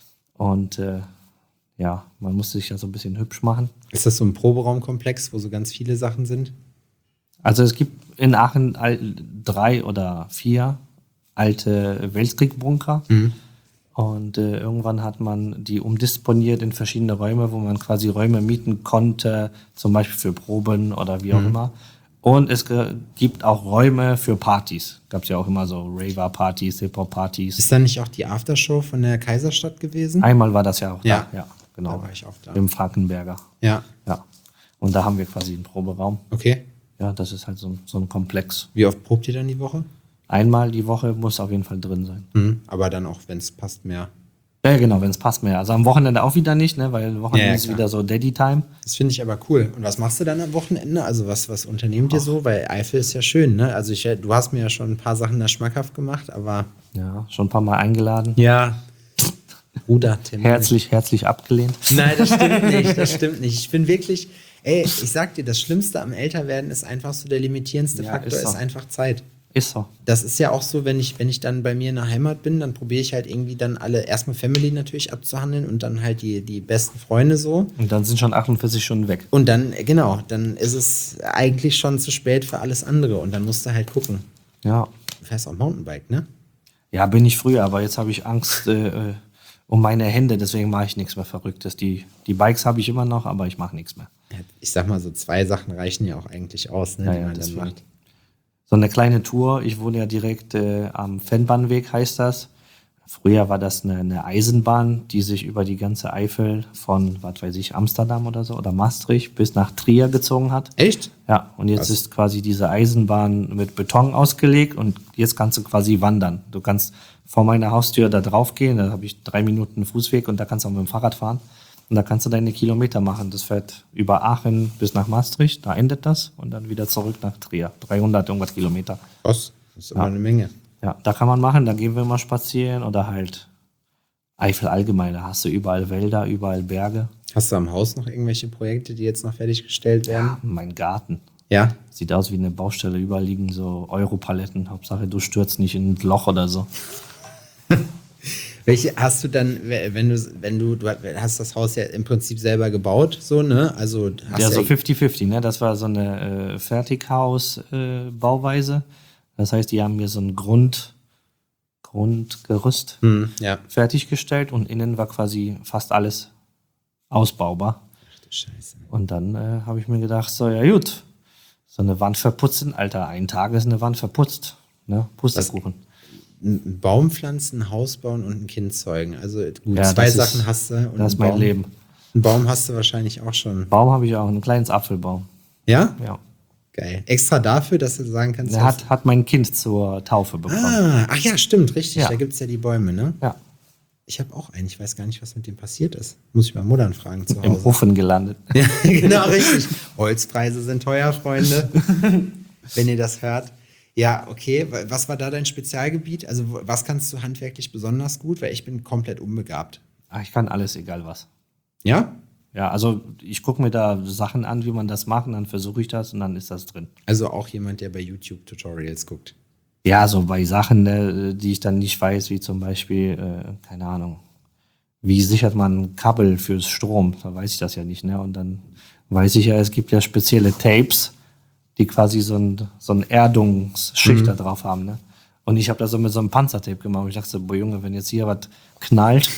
S2: Und äh, ja, man musste sich ja so ein bisschen hübsch machen.
S1: Ist das so ein Proberaumkomplex, wo so ganz viele Sachen sind?
S2: Also es gibt in Aachen al- drei oder vier alte Weltkrieg-Bunker.
S1: Mhm.
S2: Und äh, irgendwann hat man die umdisponiert in verschiedene Räume, wo man quasi Räume mieten konnte, zum Beispiel für Proben oder wie auch
S1: Mhm.
S2: immer. Und es ge- gibt auch Räume für Partys. Gab es ja auch immer so Raver-Partys, Hip-Hop-Partys.
S1: Ist da nicht auch die Aftershow von der Kaiserstadt gewesen?
S2: Einmal war das ja auch
S1: Ja.
S2: da. Ja, genau.
S1: Da war ich auch da.
S2: Im Frankenberger.
S1: Ja,
S2: Ja. Und da haben wir quasi einen Proberaum.
S1: okay.
S2: Ja, das ist halt so, ein- so ein Komplex.
S1: Wie oft probt ihr dann die Woche?
S2: Einmal die Woche muss auf jeden Fall drin sein.
S1: Mhm. Aber dann auch, wenn es passt, mehr.
S2: Ja, genau, wenn es passt mehr. Also am Wochenende auch wieder nicht, ne, weil Wochenende
S1: Ja, ja,
S2: ist
S1: klar.
S2: wieder so Daddy-Time.
S1: Das finde ich aber cool. Und was machst du dann am Wochenende? Also was, was unternehmt ihr so? Weil Eifel ist ja schön, ne? Also ich, du hast mir ja schon ein paar Sachen da schmackhaft gemacht, aber...
S2: Ja, schon ein paar Mal eingeladen.
S1: Ja. Bruder Tim.
S2: Herzlich, herzlich abgelehnt.
S1: Nein, das stimmt nicht, das stimmt nicht. Ich bin wirklich... Ey, ich sag dir, das Schlimmste am Älterwerden ist einfach so, der limitierendste
S2: Ja,
S1: Faktor
S2: ist so.
S1: ist einfach Zeit.
S2: Ist so.
S1: Das ist ja auch so, wenn ich, wenn ich dann bei mir in der Heimat bin, dann probiere ich halt irgendwie dann alle, erstmal Family natürlich abzuhandeln und dann halt die, die besten Freunde so.
S2: Und dann sind schon achtundvierzig Stunden weg.
S1: Und dann, genau, dann ist es eigentlich schon zu spät für alles andere und dann musst du halt gucken.
S2: Ja.
S1: Du fährst auch Mountainbike, ne?
S2: Ja, bin ich früher, aber jetzt habe ich Angst äh, äh, um meine Hände, deswegen mache ich nichts mehr Verrücktes. Die, die Bikes habe ich immer noch, aber ich mache nichts mehr.
S1: Ja, ich sag mal, so zwei Sachen reichen ja auch eigentlich aus, ne,
S2: Ja,
S1: die
S2: ja,
S1: man dann
S2: deswegen.
S1: macht.
S2: So eine kleine Tour. Ich wohne ja direkt äh, am Fennbahnweg, heißt das. Früher war das eine, eine Eisenbahn, die sich über die ganze Eifel von, was weiß ich, Amsterdam oder so oder Maastricht bis nach Trier gezogen hat.
S1: Echt?
S2: Ja, und jetzt
S1: Krass.
S2: ist quasi diese Eisenbahn mit Beton ausgelegt und jetzt kannst du quasi wandern. Du kannst vor meiner Haustür da drauf gehen, da habe ich drei Minuten Fußweg und da kannst du auch mit dem Fahrrad fahren. Und da kannst du deine Kilometer machen. Das fährt über Aachen bis nach Maastricht, da endet das und dann wieder zurück nach Trier. dreihundert irgendwas Kilometer.
S1: Krass, das ist immer
S2: Ja.
S1: eine Menge.
S2: Ja, da kann man machen, da gehen wir mal spazieren oder halt Eifel allgemein, da hast du überall Wälder, überall Berge.
S1: Hast du am Haus noch irgendwelche Projekte, die jetzt noch fertiggestellt werden?
S2: Ja, mein Garten.
S1: Ja.
S2: Sieht aus wie eine Baustelle, überall liegen so Europaletten. Hauptsache, du stürzt nicht in ein Loch oder so.
S1: Welche hast du dann, wenn du, wenn du, du hast das Haus ja im Prinzip selber gebaut, so, ne? Also hast
S2: Ja,
S1: du
S2: so fünfzig fünfzig, ne? Das war so eine äh, Fertighaus-Bauweise. Das heißt, die haben mir so ein Grund, Grundgerüst
S1: Hm, ja.
S2: fertiggestellt und innen war quasi fast alles ausbaubar.
S1: Ach du Scheiße.
S2: Und dann äh, habe ich mir gedacht, so, ja gut, so eine Wand verputzen, Alter, ein Tag ist eine Wand verputzt. Ne? Pustekuchen.
S1: Ein Baum pflanzen, ein Haus bauen und ein Kind zeugen. Also gut,
S2: Ja,
S1: zwei
S2: das
S1: Sachen
S2: ist-
S1: hast du. Und
S2: Das ist
S1: einen
S2: mein
S1: Baum,
S2: Leben.
S1: Einen Baum hast du wahrscheinlich auch schon.
S2: Baum habe ich auch, ein kleines Apfelbaum.
S1: Ja?
S2: Ja.
S1: Geil. Extra dafür, dass du sagen kannst,
S2: Der hat, hat mein Kind zur Taufe bekommen.
S1: Ah, ach ja, stimmt, richtig.
S2: Ja.
S1: Da gibt es ja die Bäume, ne?
S2: Ja,
S1: Ich habe auch einen. Ich weiß gar nicht, was mit dem passiert ist. Muss ich mal Muttern fragen zu
S2: im
S1: Hause.
S2: Ofen gelandet.
S1: Ja, genau, richtig. Holzpreise sind teuer, Freunde. Wenn ihr das hört. Ja, okay. Was war da dein Spezialgebiet? Also, wo- was kannst du handwerklich besonders gut? Weil ich bin komplett unbegabt.
S2: Ach, ich kann alles, egal was.
S1: Ja?
S2: Ja, also ich gucke mir da Sachen an, wie man das macht, und dann versuche ich das und dann ist das drin.
S1: Also auch jemand, der bei YouTube Tutorials guckt.
S2: Ja, so bei Sachen, ne, die ich dann nicht weiß, wie zum Beispiel, äh, keine Ahnung, wie sichert man ein Kabel fürs Strom? Da weiß ich das ja nicht, ne? Und dann weiß ich ja, es gibt ja spezielle Tapes, die quasi so ein, so ein Erdungsschicht da drauf haben, ne? Und ich habe das so mit so einem Panzertape gemacht. Und ich dachte so, boah Junge, wenn jetzt hier was knallt.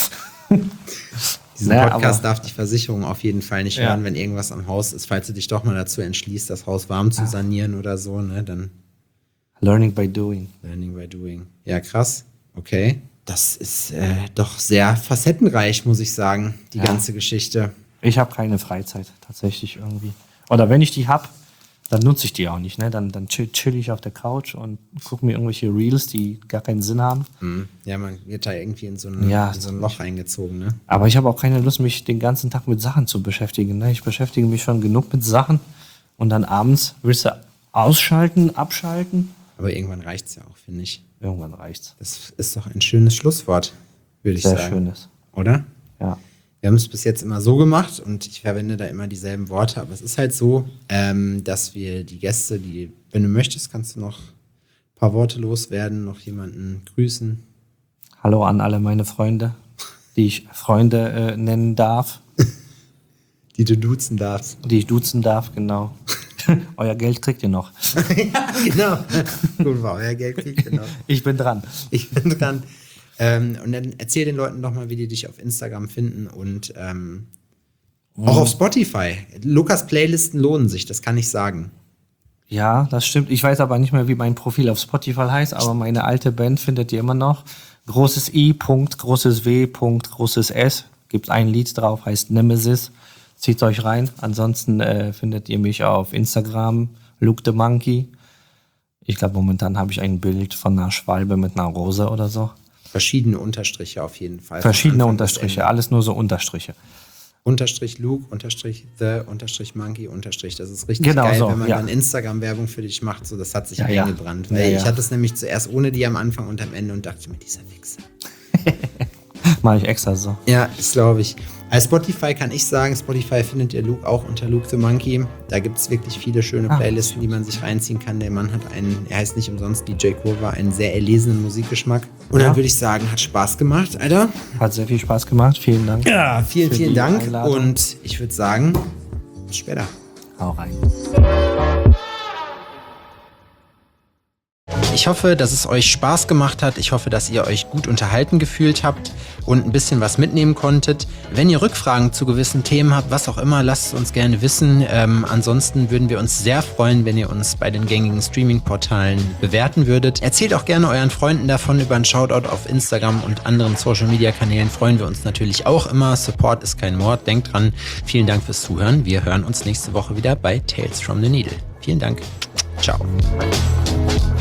S1: Diesen
S2: Naja,
S1: Podcast
S2: aber-
S1: darf die Versicherung auf jeden Fall nicht
S2: Ja.
S1: hören, wenn irgendwas am Haus ist. Falls du dich doch mal dazu entschließt, das Haus warm zu sanieren oder so, ne, dann
S2: Learning by doing.
S1: learning by doing. Ja, krass. Okay. Das ist äh, doch sehr facettenreich, muss ich sagen, die
S2: Ja.
S1: ganze Geschichte.
S2: Ich habe keine Freizeit, tatsächlich irgendwie. Oder wenn ich die hab, dann nutze ich die auch nicht. Ne? Dann, dann chill, chill ich auf der Couch und gucke mir irgendwelche Reels, die gar keinen Sinn haben.
S1: Hm. Ja, man wird da irgendwie in so ein,
S2: Ja,
S1: in so ein Loch eingezogen, ne?
S2: Aber ich habe auch keine Lust, mich den ganzen Tag mit Sachen zu beschäftigen. Ne? Ich beschäftige mich schon genug mit Sachen und dann abends willst du ausschalten, abschalten.
S1: Aber irgendwann reicht's ja auch, finde ich.
S2: Irgendwann reicht's.
S1: Das ist doch ein schönes Schlusswort, würde ich
S2: Sehr
S1: sagen.
S2: schönes.
S1: Oder?
S2: Ja.
S1: Wir haben es bis jetzt immer so gemacht und ich verwende da immer dieselben Worte, aber es ist halt so, ähm, dass wir die Gäste, die, wenn du möchtest, kannst du noch ein paar Worte loswerden, noch jemanden grüßen.
S2: Hallo an alle meine Freunde, die ich Freunde äh, nennen darf.
S1: Die du duzen darfst.
S2: Die ich duzen darf, genau. Euer Geld kriegt ihr noch.
S1: Ja, genau. Gut, war euer Geld kriegt ihr noch.
S2: Ich bin dran.
S1: Ich bin dran. Ähm, und dann erzähl den Leuten doch mal, wie die dich auf Instagram finden und ähm, mhm. auch auf Spotify. Lukas Playlisten lohnen sich, das kann ich sagen.
S2: Ja, das stimmt. Ich weiß aber nicht mehr, wie mein Profil auf Spotify heißt, aber meine alte Band findet ihr immer noch. Großes I, Punkt, großes W, Punkt, großes S. Gibt ein Lied drauf, heißt Nemesis. Zieht euch rein. Ansonsten äh, findet ihr mich auf Instagram, Luke the Monkey. Ich glaube, momentan habe ich ein Bild von einer Schwalbe mit einer Rose oder so.
S1: Verschiedene Unterstriche auf jeden Fall.
S2: Verschiedene Unterstriche, alles nur so Unterstriche.
S1: Unterstrich Luke, Unterstrich The, Unterstrich Monkey, Unterstrich. Das ist richtig
S2: genau
S1: geil,
S2: so,
S1: wenn man
S2: ja.
S1: dann Instagram-Werbung für dich macht. So, das hat sich
S2: ja,
S1: eingebrannt.
S2: ja.
S1: Weil
S2: Ja, ja.
S1: ich hatte es nämlich zuerst ohne die am Anfang und am Ende und dachte mir, dieser Wichser.
S2: Mache ich extra so.
S1: Ja, das glaube ich. Als Spotify kann ich sagen, Spotify findet ihr Luke auch unter Luke the Monkey. Da gibt es wirklich viele schöne
S2: Ah,
S1: Playlisten, die man sich reinziehen kann. Der Mann hat einen, er heißt nicht umsonst D J Kurva, einen sehr erlesenen Musikgeschmack. Und
S2: Ja.
S1: dann würde ich sagen, hat Spaß gemacht, Alter.
S2: Hat sehr viel Spaß gemacht. Vielen Dank.
S1: Ja, vielen,
S2: für
S1: vielen
S2: die
S1: Dank.
S2: Einladung.
S1: Und ich würde sagen, bis später.
S2: Hau rein.
S1: Ich hoffe, dass es euch Spaß gemacht hat. Ich hoffe, dass ihr euch gut unterhalten gefühlt habt und ein bisschen was mitnehmen konntet. Wenn ihr Rückfragen zu gewissen Themen habt, was auch immer, lasst es uns gerne wissen. Ähm, ansonsten würden wir uns sehr freuen, wenn ihr uns bei den gängigen Streaming-Portalen bewerten würdet. Erzählt auch gerne euren Freunden davon. Über einen Shoutout auf Instagram und anderen Social-Media-Kanälen freuen wir uns natürlich auch immer. Support ist kein Mord. Denkt dran. Vielen Dank fürs Zuhören. Wir hören uns nächste Woche wieder bei Tales from the Needle. Vielen Dank. Ciao.